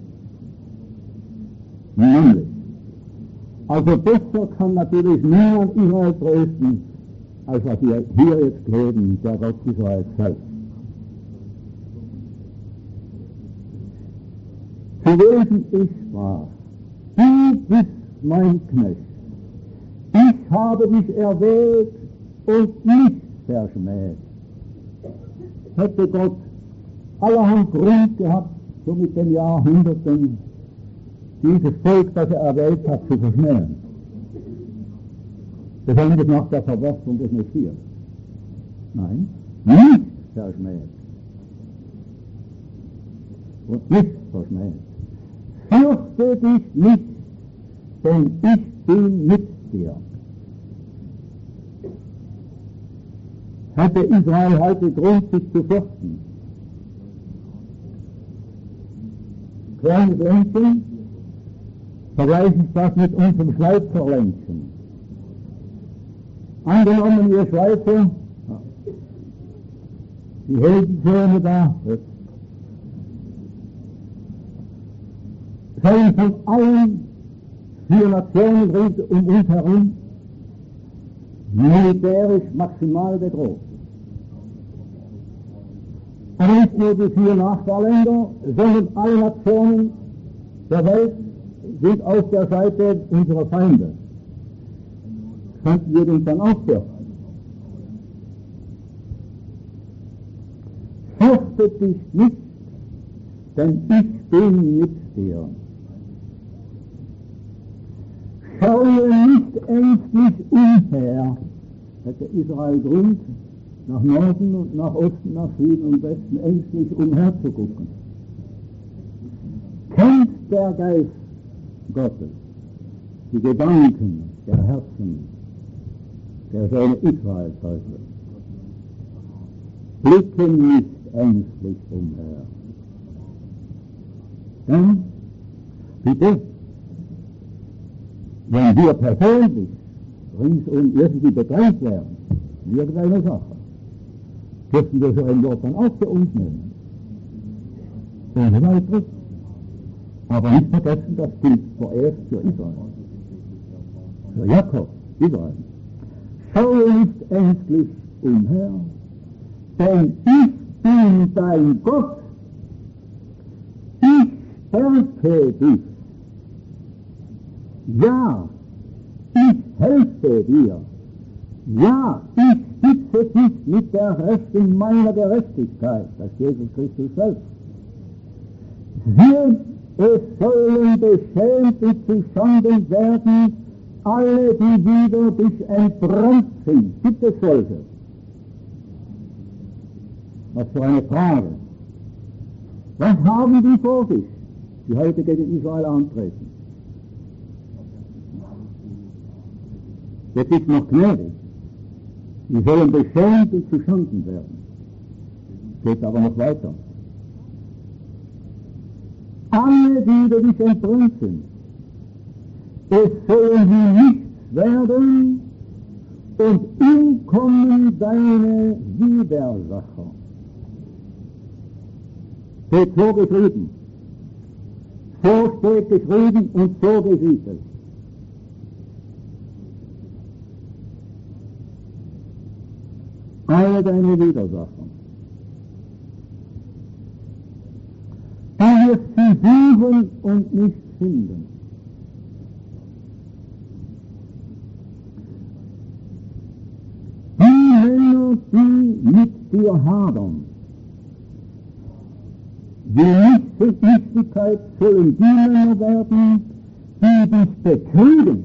Nämlich. Also besser kann natürlich niemand Israel trösten, als was wir hier jetzt leben, der Gott Israel selbst. Zu welchem ich sprach, du bist mein Knecht, ich habe dich erwählt und nicht verschmäht. Hätte Gott allerhand Grund gehabt, so mit den Jahrhunderten, dieses Volk, das er erwählt hat, zu verschmähen. Besonders nach der Verworfung des Messias. Nein, nicht verschmäht. Und nicht verschmäht. Fürchte dich nicht, denn ich bin mit dir. Hatte Israel heute Grund, sich zu fürchten? Kleines Ländchen, vergleiche ich das mit unserem Schweizer Ländchen. Angenommen, ihr Schweizer, die Heldensöhne da, seien von allen 4 Nationen rund um uns herum militärisch maximal bedroht. Aber nicht nur die 4 Nachbarländer, sondern alle Nationen der Welt sind auf der Seite unserer Feinde. Könnten wir uns dann auch fürchten? Fürchte dich nicht, denn ich bin mit dir. Schaue nicht ängstlich umher, hätte Israel Grund, nach Norden und nach Osten, nach Süden und Westen ängstlich umherzugucken. Kennt der Geist Gottes die Gedanken der Herzen der Söhne Israels heute? Blicken nicht ängstlich umher. Denn, bitte, wenn wir persönlich ringsum irgendwie bedrängt werden, in irgendeiner Sache, dürfen wir so ein Wort dann auch für uns nehmen. Ohne weiteres. Aber nicht vergessen, das gilt vorerst für Israel. Für Jakob, Israel. Schaue nicht ängstlich umher, denn ich bin dein Gott. Ich stärke dich. Ja, ich helfe dir. Ja, ich stütze dich mit der Rechten meiner Gerechtigkeit, das ist Jesus Christus selbst. Es sollen beschämt und zu Schanden werden alle, die wieder dich entbrannt sind. Gibt es solche? Was für eine Frage. Was haben die vor sich, die heute gegen Israel antreten? Jetzt ist noch gnädig. Die sollen beschämt und zu Schanden werden. Geht aber noch weiter. Alle, die über dich entbrannt sind, es sollen sie nichts werden und umkommen deine Widersacher. Steht so geschrieben. So steht geschrieben und so geschieht es. Alle deine Widersacher. Du wirst sie suchen und nicht finden. Die Männer, die mit dir hadern, die Nichtigkeit sollen die Männer werden, die dich bekriegen.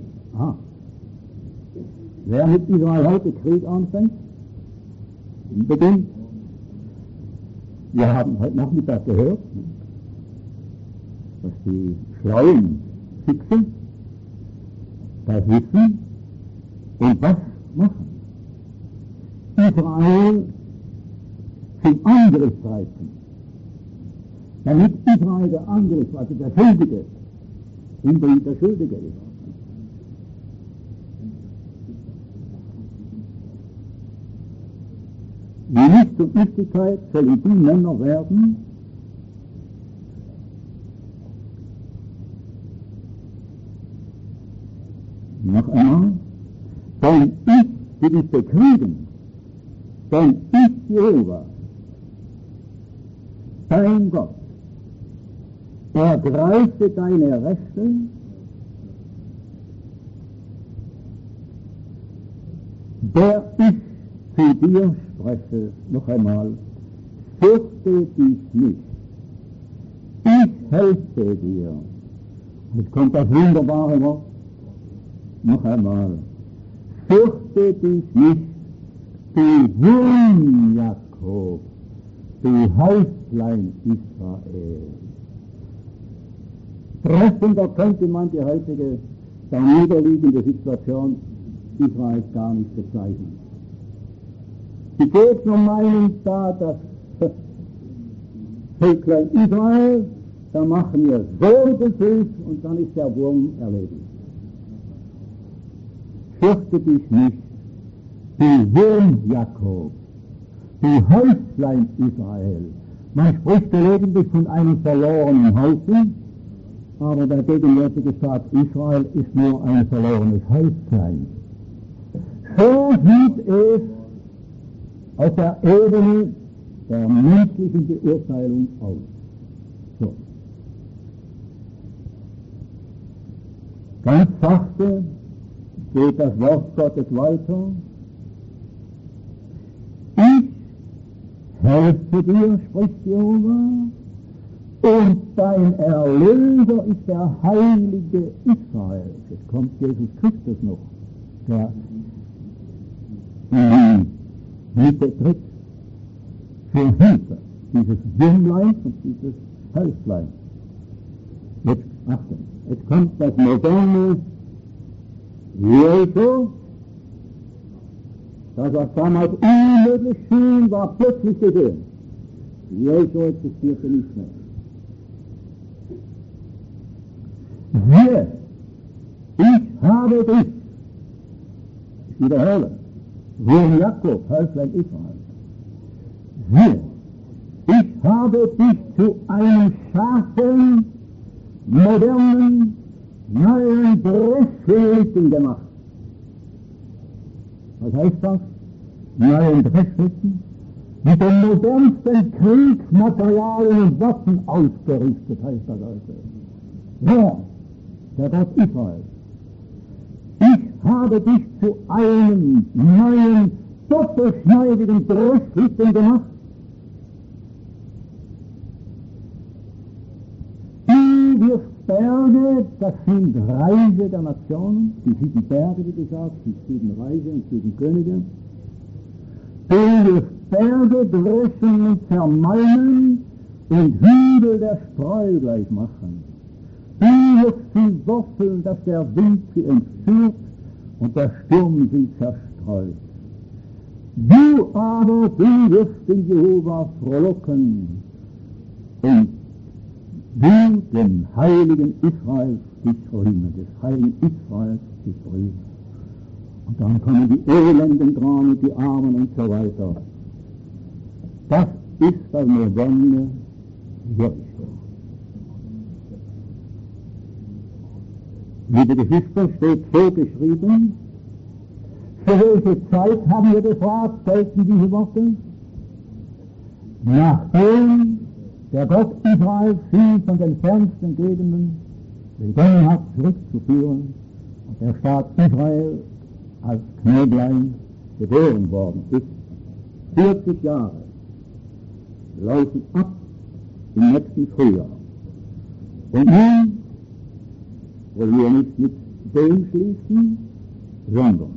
Wer mit Israel heute Krieg anfängt? Im Beginn. Wir haben heute Nachmittag gehört, dass die Schlauen fixen, das Wissen und was machen. Israel zum Angriff reizen, damit Israel der Angriff, also der Schuldige, unbedingt der Schuldige ist. Die Licht und Nichtigkeit sollen die Männer werden, noch einmal, denn ich will dich bekriegen, denn ich, Jehova, dein Gott, ergreife deine Rechte, der ich zu dir spreche, noch einmal, fürchte dich nicht, ich helfe dir. Jetzt kommt das wunderbare Wort, noch einmal, fürchte dich nicht, du Wurm Jakob, du Häuslein Israel. Treffender könnte man die heutige darniederliegende Situation Israels gar nicht bezeichnen. Die Gegner meinen da, das Völklein Israel, da machen wir so den Fuß und dann ist der Wurm erledigt. Fürchte dich nicht, du Wurm Jakob, du Häuslein Israel. Man spricht gelegentlich von einem verlorenen Haufen, aber der gegenwärtige Staat Israel ist nur ein verlorenes Häuslein. So sieht es auf der Ebene der menschlichen Beurteilung aus. So. Ganz sachte geht das Wort Gottes weiter. Ich helfe dir, spricht Jehova, und dein Erlöser ist der Heilige Israel. Jetzt kommt Jesus Christus noch, der in die Mitte tritt für Hilfe, dieses Würmlein und dieses Hölzlein. Jetzt Achtung, jetzt kommt das moderne Jesu, das was damals unmöglich schien, war plötzlich gesehen. Jesu existierte nicht mehr. Siehe, ich habe dich, ich wiederhole, Wurm Jakob, Häuslein Israel. Siehe, ich habe dich zu einem scharfen, modernen, neuen Dreschflöten gemacht. Was heißt das? Neuen Dreschflöten? Mit den modernsten Kriegsmaterialien und Waffen ausgerüstet, heißt das also. Ja, der Gott Israel. Ich habe dich zu einem neuen, doppelschneidigen Dreschflöten gemacht. Du wirst Berge, das sind Reiche der Nationen, die 7 Berge, wie gesagt, die 7 Reiche und 7 Könige. Du wirst Berge dreschen und zermalmen und Hügel der Streu gleich machen. Du wirst sie wurzeln, dass der Wind sie entführt und der Sturm sie zerstreut. Du aber, du wirst in Jehova frohlocken und du den Heiligen Israels dich rühmen, des Heiligen Israels dich rühmen. Und dann kommen die Elenden dran und die Armen und so weiter. Das ist das moderne Jericho. Liebe Geschwister, steht so geschrieben. Für welche Zeit haben wir gefragt, gelten diese Worte? Nachdem der Gott Israels sie von den fernsten Gegenden begonnen hat, zurückzuführen und der Staat Israel als Knäblein geboren worden ist. 40 Jahre laufen ab im nächsten Frühjahr. Und nun wollen wir nicht mit dem schließen, sondern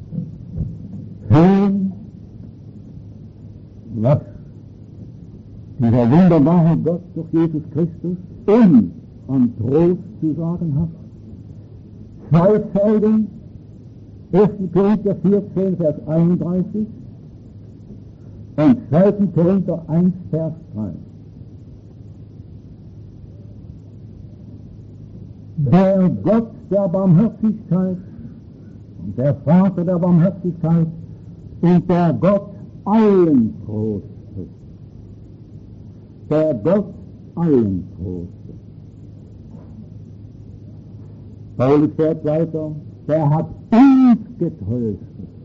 hören, was dieser wunderbare Gott durch Jesus Christus uns an Trost zu sagen hat. Zwei Zeugen, 1. Korinther 14, Vers 31 und 2. Korinther 1, Vers 3. Der Gott der Barmherzigkeit und der Vater der Barmherzigkeit und der Gott allen Trostes. Der Gott allen Trostes. Paulus fährt weiter, der hat uns getröstet.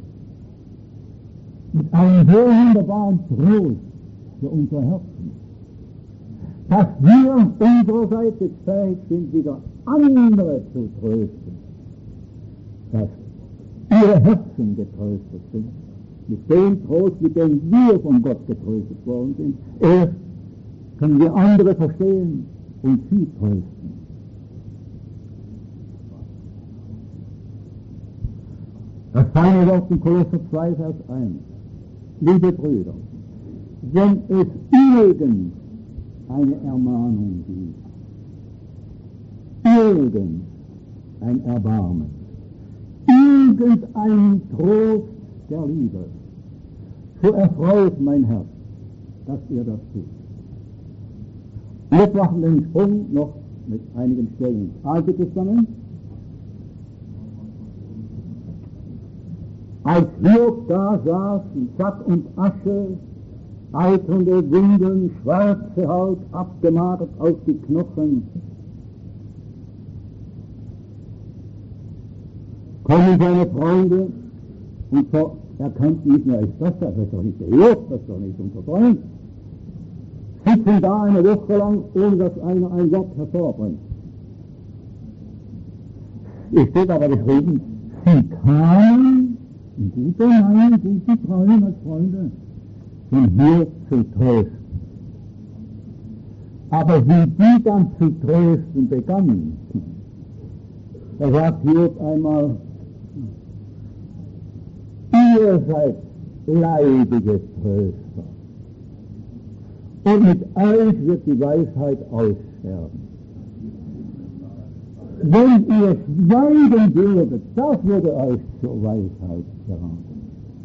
Mit einem so wunderbaren Trost für unser Herzen, dass wir unsererseits fähig sind, wieder andere zu trösten, dass ihre Herzen getröstet sind, mit dem Trost, mit dem wir von Gott getröstet worden sind. Erst können wir andere verstehen und sie trösten. Das feine Wort in Kolosser 2, Vers 1. Liebe Brüder, wenn es irgend eine Ermahnung gibt, irgendein Erbarmen, irgendein Trost der Liebe, so erfreut mein Herz, dass ihr das tut. Wir machen den Sprung noch mit einigen Stellen ins Alte Testament. Als Hiob da saß, in Sack und Asche, eiternde Wunden, schwarze Haut, abgemagert auf die Knochen, kommen seine Freunde und erkannt nicht mehr, ist das ist doch nicht der Hiob, das ist doch nicht unser Freund. Sitzen da eine Woche lang, ohne dass einer ein Wort hervorbringt. Es steht aber geschrieben, sie kamen in guter Meinung, guten Treuen als Freunde, von hier zu trösten. Aber wie die dann zu trösten begannen, da sagt Hiob einmal, ihr seid leidige Tröster. Und mit euch wird die Weisheit aussterben. Wenn ihr schweigen würdet, das würde euch zur Weisheit geraten.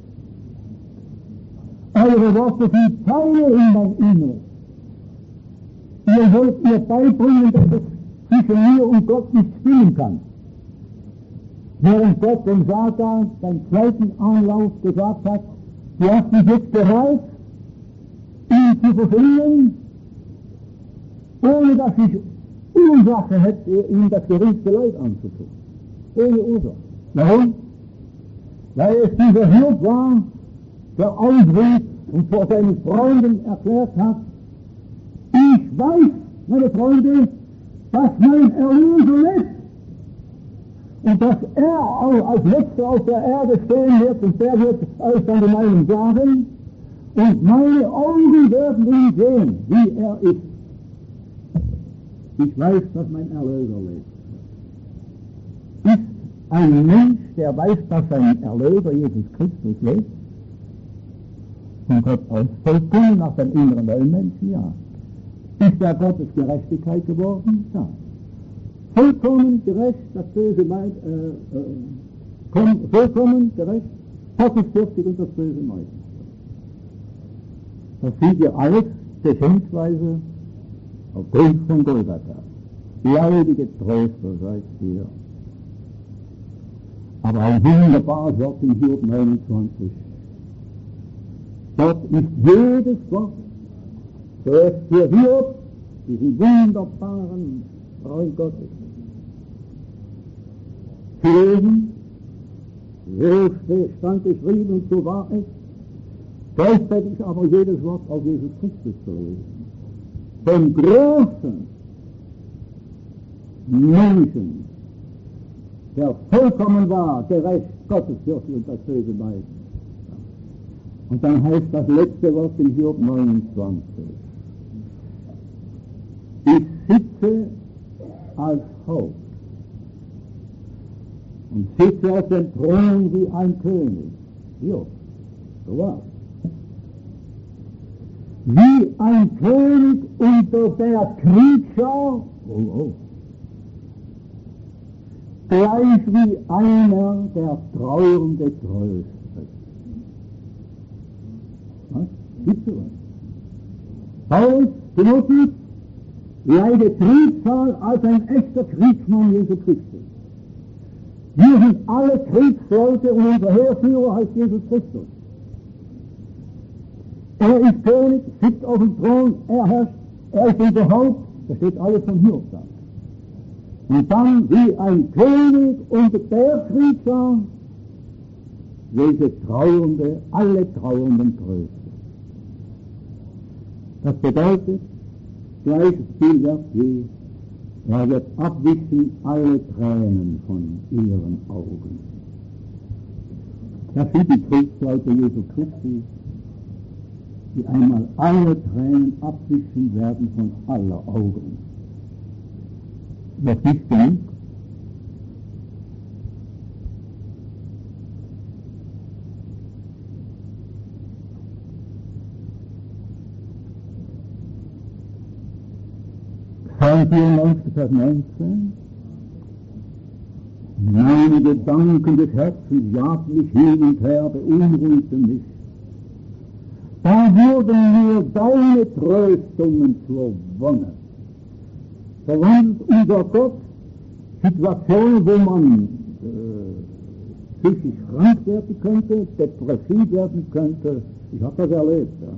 Eure Worte sind Pfeile in mein Inneres. Ihr wollt mir beibringen, dass es zwischen mir und Gott nicht stimmen kann. Während Gott dem Satan beim zweiten Anlauf gesagt hat, du hast dich jetzt bereit, ihn zu verfehlen, ohne dass ich Ursache hätte, ihm das geringste Leid anzutun. Ohne Ursache. Warum? Weil es dieser Hiob war, der ausrief und vor seinen Freunden erklärt hat, ich weiß, meine Freunde, dass mein Erlöser lebt und dass er auch als Letzter auf der Erde stehen wird und der wird euch seine Meinung sagen und meine Augen werden ihn sehen, wie er ist. Ich weiß, dass mein Erlöser lebt. Ist ein Mensch, der weiß, dass sein Erlöser Jesus Christus lebt, von Gott aus vollkommen nach dem inneren Menschen, ja. Ist er Gottes Gerechtigkeit geworden? Ja. Vollkommen gerecht, das böse Meid, vollkommen gerecht, gottesfürchtig und das böse Meid. Das seht ihr alles geschenksweise aufgrund von Golgatha. Leidige Tröster seid ihr. Aber ein wunderbares Wort in Hiob 29. Dort ist jedes Wort, zuerst für Hiob, diesen wunderbaren Freund Gottes, zu lesen, so stand geschrieben und so war es, gleichzeitig aber jedes Wort auf Jesus Christus zu lesen. Den großen Menschen, der vollkommen war, gerecht, gottesfürchtig und das böse Meid. Und dann heißt das letzte Wort in Hiob 29. Ich sitze als Haupt und sitze auf dem Thron wie ein König. Hiob, so war's. wie ein König unter der Kriegsschar, gleich wie einer, der Trauernde tröstet. Was? Gibt's so was? Paulus, Timotheus, leide Trübsal als ein echter Kriegsmann Jesu Christus. Wir sind alle Kriegsleute und unser Heerführer heißt Jesus Christus. Er ist König, sitzt auf dem Thron, er herrscht, er ist unser Haupt, das steht alles von Hiob da. Und dann wie ein König unter der Kriegsschar, welche Trauernde, alle Trauernden tröstet. Das bedeutet, gleiches Bildwerk wie, er wird abwischen alle Tränen von ihren Augen. Das sind die Kriegsleute Jesu Christi, die einmal alle Tränen abwischen werden von aller Augen. Das ist genug. Psalm 94, Vers 19. Meine Gedanken des Herzens jagten mich hin und her, beunruhigten mich. Da wurden mir deine Tröstungen zur Wonne. Verwandt unser Gott Situationen, wo man psychisch krank werden könnte, depressiv werden könnte. Ich habe das erlebt. Ja.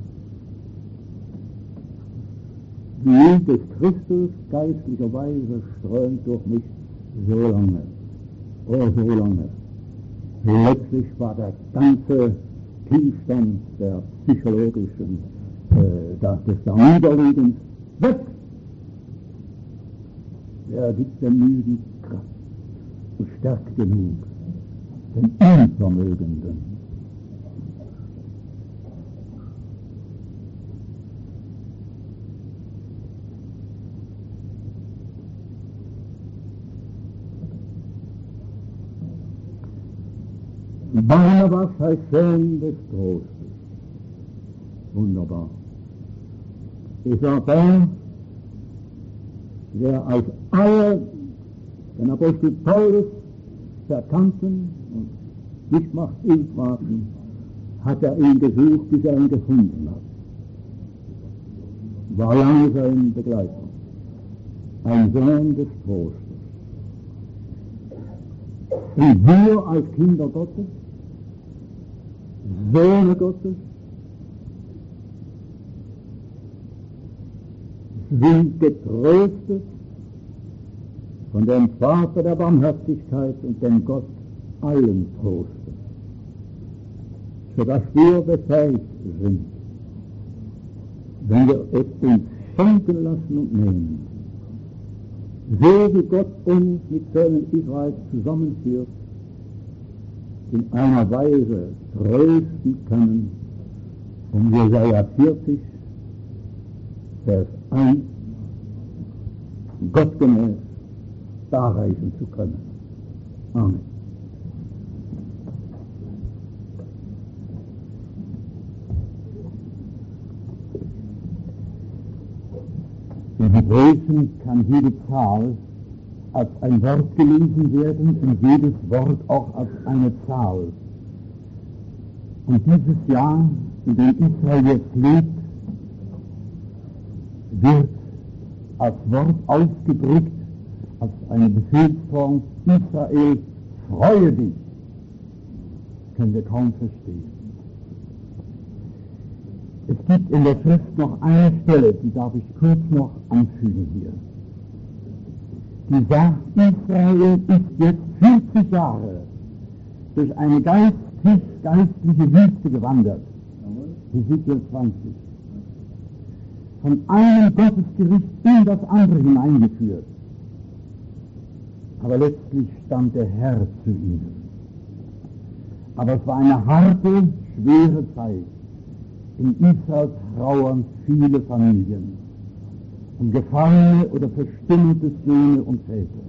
Die Liebe des Christus geistlicherweise strömt durch mich so lange. So lange. Letztlich war der ganze Tiefstand der psychologischen, des Darniederliegens weg. Wer gibt den Müden Kraft und stärkt genug den Unvermögenden. Barnabas heißt Sohn des Trostes. Wunderbar. Ich war der, der als alle den Apostel Paulus verkannten und nicht nach ihm fragten, hat er ihn gesucht, bis er ihn gefunden hat. War lange sein Begleiter. Ein Sohn des Trostes. Und wir als Kinder Gottes, Söhne Gottes, sind getröstet von dem Vater der Barmherzigkeit und dem Gott allen Trostes, sodass wir befähigt sind, wenn wir es uns schenken lassen und nehmen, so wie Gott uns mit Söhnen Israels zusammenführt, in einer Weise trösten können, um Jesaja 40, Vers 1, gottgemäß darreichen zu können. Amen. In Hebräischen kann jede Zahl als ein Wort gelesen werden und jedes Wort auch als eine Zahl. Und dieses Jahr, in dem Israel jetzt lebt, wird als Wort ausgedrückt, als eine Befehlsform: Israel, freue dich. Können wir kaum verstehen. Es gibt in der Schrift noch eine Stelle, die darf ich kurz noch anfügen hier. Die sagt, Israel ist jetzt 40 Jahre durch eine geistliche Wüste gewandert. Hesekiel 20. Von einem Gottesgericht in das andere hineingeführt. Aber letztlich stand der Herr zu ihnen. Aber es war eine harte, schwere Zeit. In Israel trauern viele Familien um gefallene oder verstümmelte Söhne und Väter.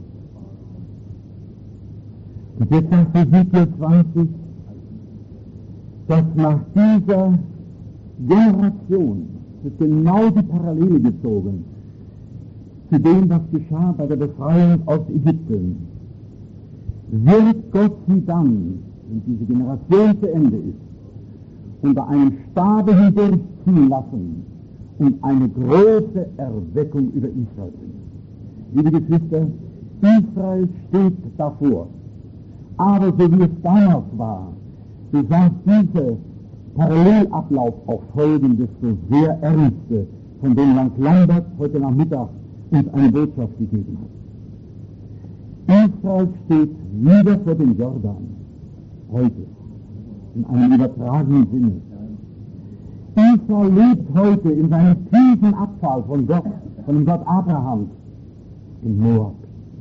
Und jetzt sagt Hesekiel 20, dass nach dieser Generation wird genau die Parallele gezogen zu dem, was geschah bei der Befreiung aus Ägypten. Wird Gott sie dann, wenn diese Generation zu Ende ist, unter einem Stabe hindurchziehen lassen und eine große Erweckung über Israel bringen. Liebe Geschwister, Israel steht davor. Aber so wie es damals war, so sagt dieser Parallelablauf auch Folgendes so sehr ernste, von dem Lanz Lambert heute Nachmittag uns eine Botschaft gegeben hat. Israel steht wieder vor dem Jordan, heute, in einem übertragenen Sinne. Israel lebt heute in seinem tiefen Abfall von Gott, von dem Gott Abrahams, in Moab.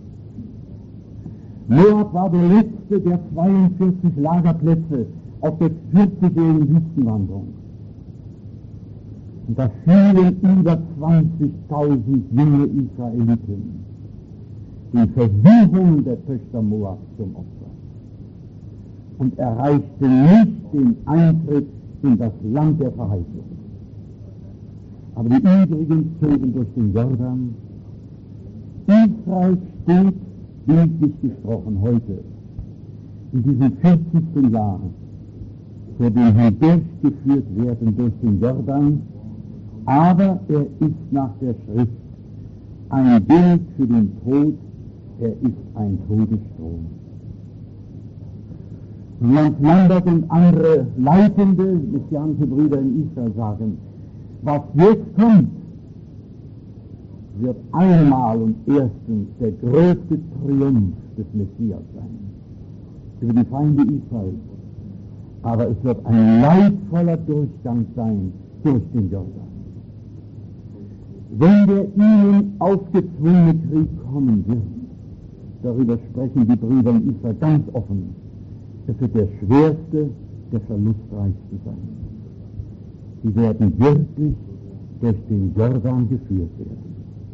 Moab war der letzte der 42 Lagerplätze auf der 40-jährigen Wüstenwanderung. Und da fielen über 20.000 junge Israeliten den Versuchungen der Töchter Moab zum Opfer und erreichten nicht den Eintritt in das Land der Verheißung. Aber die übrigen zogen durch den Jordan. Israel steht, bildlich gesprochen, heute, in diesem 40. Jahr, vor dem hindurchgeführt werden durch den Jordan, aber er ist nach der Schrift ein Bild für den Tod, er ist ein Todesstrom. Lanz Lambert und andere leitende messianische Brüder in Israel sagen, was jetzt kommt, wird einmal und erstens der größte Triumph des Messias sein über die Feinde Israels. Aber es wird ein leidvoller Durchgang sein durch den Jordan. Wenn der ihnen aufgezwungene Krieg kommen wird, darüber sprechen die Brüder in Israel ganz offen, es wird der schwerste, der verlustreichste sein. Sie werden wirklich durch den Jordan geführt werden.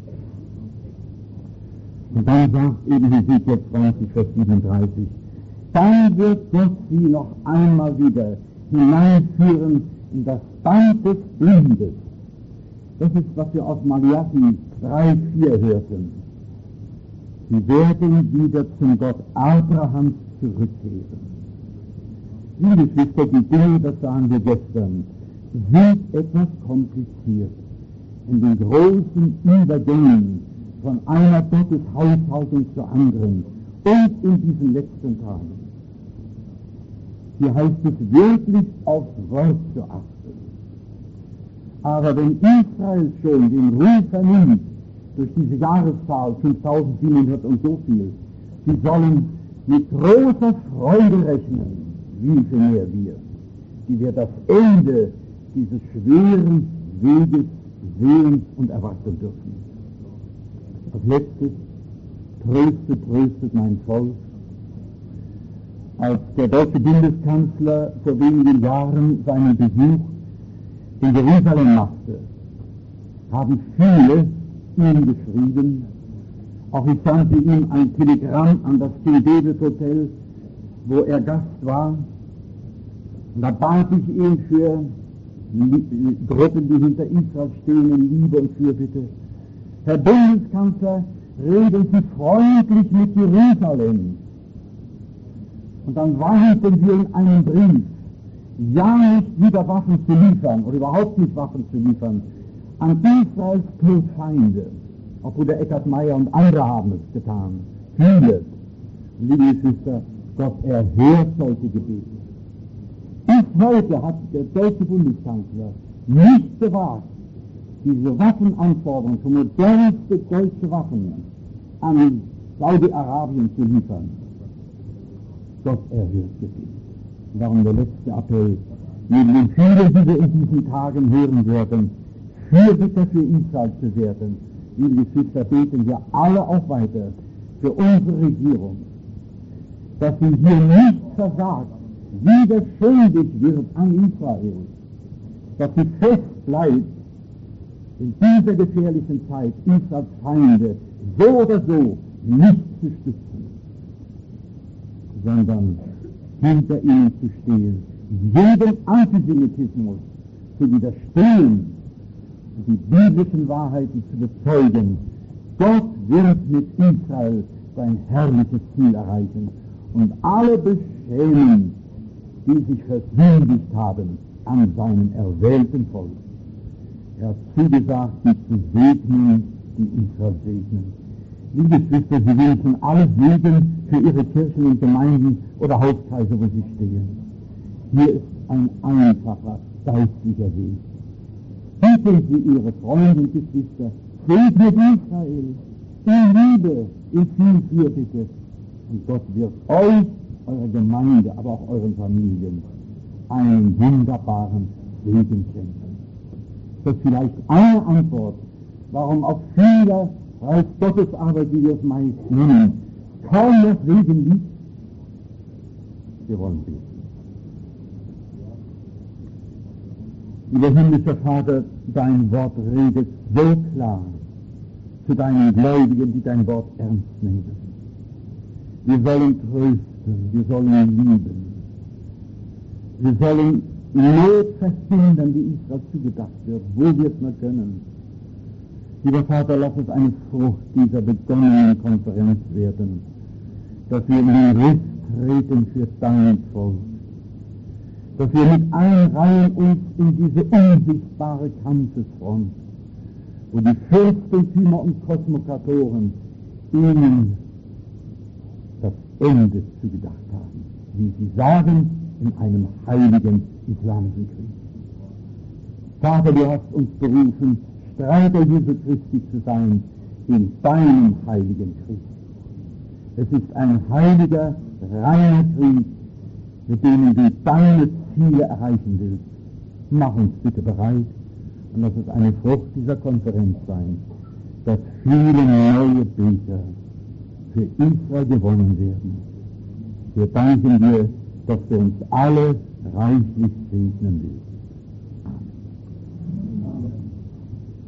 Und dann sagt eben Hesekiel 20, Vers 37, dann wird Gott sie noch einmal wieder hineinführen in das Band des Bundes. Das ist, was wir aus Malachi 3, 4 hörten. Sie werden wieder zum Gott Abrahams zurückkehren. Liebe Geschwister, die Dinge, das sagen wir gestern, sind etwas kompliziert. In den großen Übergängen von einer Gotteshaushaltung zur anderen und in diesen letzten Tagen. Hier heißt es wirklich aufs Wort zu achten. Aber wenn Israel schon den Ruf vernimmt, durch diese Jahreszahl 5700 und so viel, sie sollen mit großer Freude rechnen, wie viel mehr wir, die wir das Ende dieses schweren Weges sehen und erwarten dürfen. Als letztes, tröstet mein Volk. Als der deutsche Bundeskanzler vor wenigen Jahren seinen Besuch in Jerusalem machte, haben viele ihm geschrieben, auch ich sandte ihm ein Telegramm an das King David Hotel, wo er Gast war, und da bat ich ihn für Gruppen, die hinter Israel stehen, in Liebe und Fürbitte. Herr Bundeskanzler, reden Sie freundlich mit Jerusalem. Und dann warnten wir in einem Brief, ja nicht wieder Waffen zu liefern, oder überhaupt nicht Waffen zu liefern, an Israels Todfeinde. Auch Bruder Eckhard Meyer und andere haben es getan. Viele. Liebe Geschwister, Gott erhört solche Gebete. Bis heute hat der deutsche Bundeskanzler nicht gewagt, diese Waffenanforderungen für modernste deutsche Waffen an Saudi-Arabien zu liefern. Gott erhört Gebet. Darum der letzte Appell, neben den vielen, die wir in diesen Tagen hören werden, Fürbitter für Israel zu werden. Liebe Geschwister, beten wir alle auch weiter für unsere Regierung, dass sie hier nicht versagt, wieder schuldig wird an Israel, dass sie fest bleibt, in dieser gefährlichen Zeit Israels Feinde so oder so nicht zu stützen, sondern hinter ihnen zu stehen, jedem Antisemitismus zu widerstehen die biblischen Wahrheiten zu bezeugen. Gott wird mit Israel sein herrliches Ziel erreichen und alle beschämen, die sich versündigt haben an seinem erwählten Volk. Er hat zugesagt, die zu segnen, die Israel segnen. Liebe Geschwister, Sie wünschen alles Segen für Ihre Kirchen und Gemeinden oder Hauskreise, wo Sie stehen. Hier ist ein einfacher, geistlicher Weg. Bitten Sie Ihre Freunde und Geschwister, segnet Israel in Liebe, in Vielfürbitte. Und Gott wird euch, eure Gemeinde, aber auch euren Familien einen wunderbaren Segen schenken. Das ist vielleicht eine Antwort, warum auch viele Reich Gottes Arbeit, wie wir es meist nennen, kaum noch Segen liegt. Wir wollen beten. Lieber himmlischer Vater, dein Wort redet so klar zu deinen Gläubigen, die dein Wort ernst nehmen. Wir sollen trösten, wir sollen lieben. Wir sollen Not verhindern, die Israel zugedacht wird, wo wir es nur können. Lieber Vater, lass es eine Frucht dieser begonnenen Konferenz werden, dass wir in den Riss treten für dein Volk, dass wir mit einreihen uns in diese unsichtbare Kampfesfront, wo die Fürstentümer und Kosmokratoren ihnen das Ende zugedacht haben, wie sie sagen, in einem heiligen islamischen Krieg. Vater, du hast uns berufen, Streiter Jesu Christi zu sein in deinem heiligen Krieg. Es ist ein heiliger, reiner Krieg, mit dem du deine Ziele erreichen willst. Mach uns bitte bereit und lass es eine Frucht dieser Konferenz sein, dass viele neue Beter für Israel gewonnen werden. Wir danken dir, dass du uns alle reichlich segnen willst.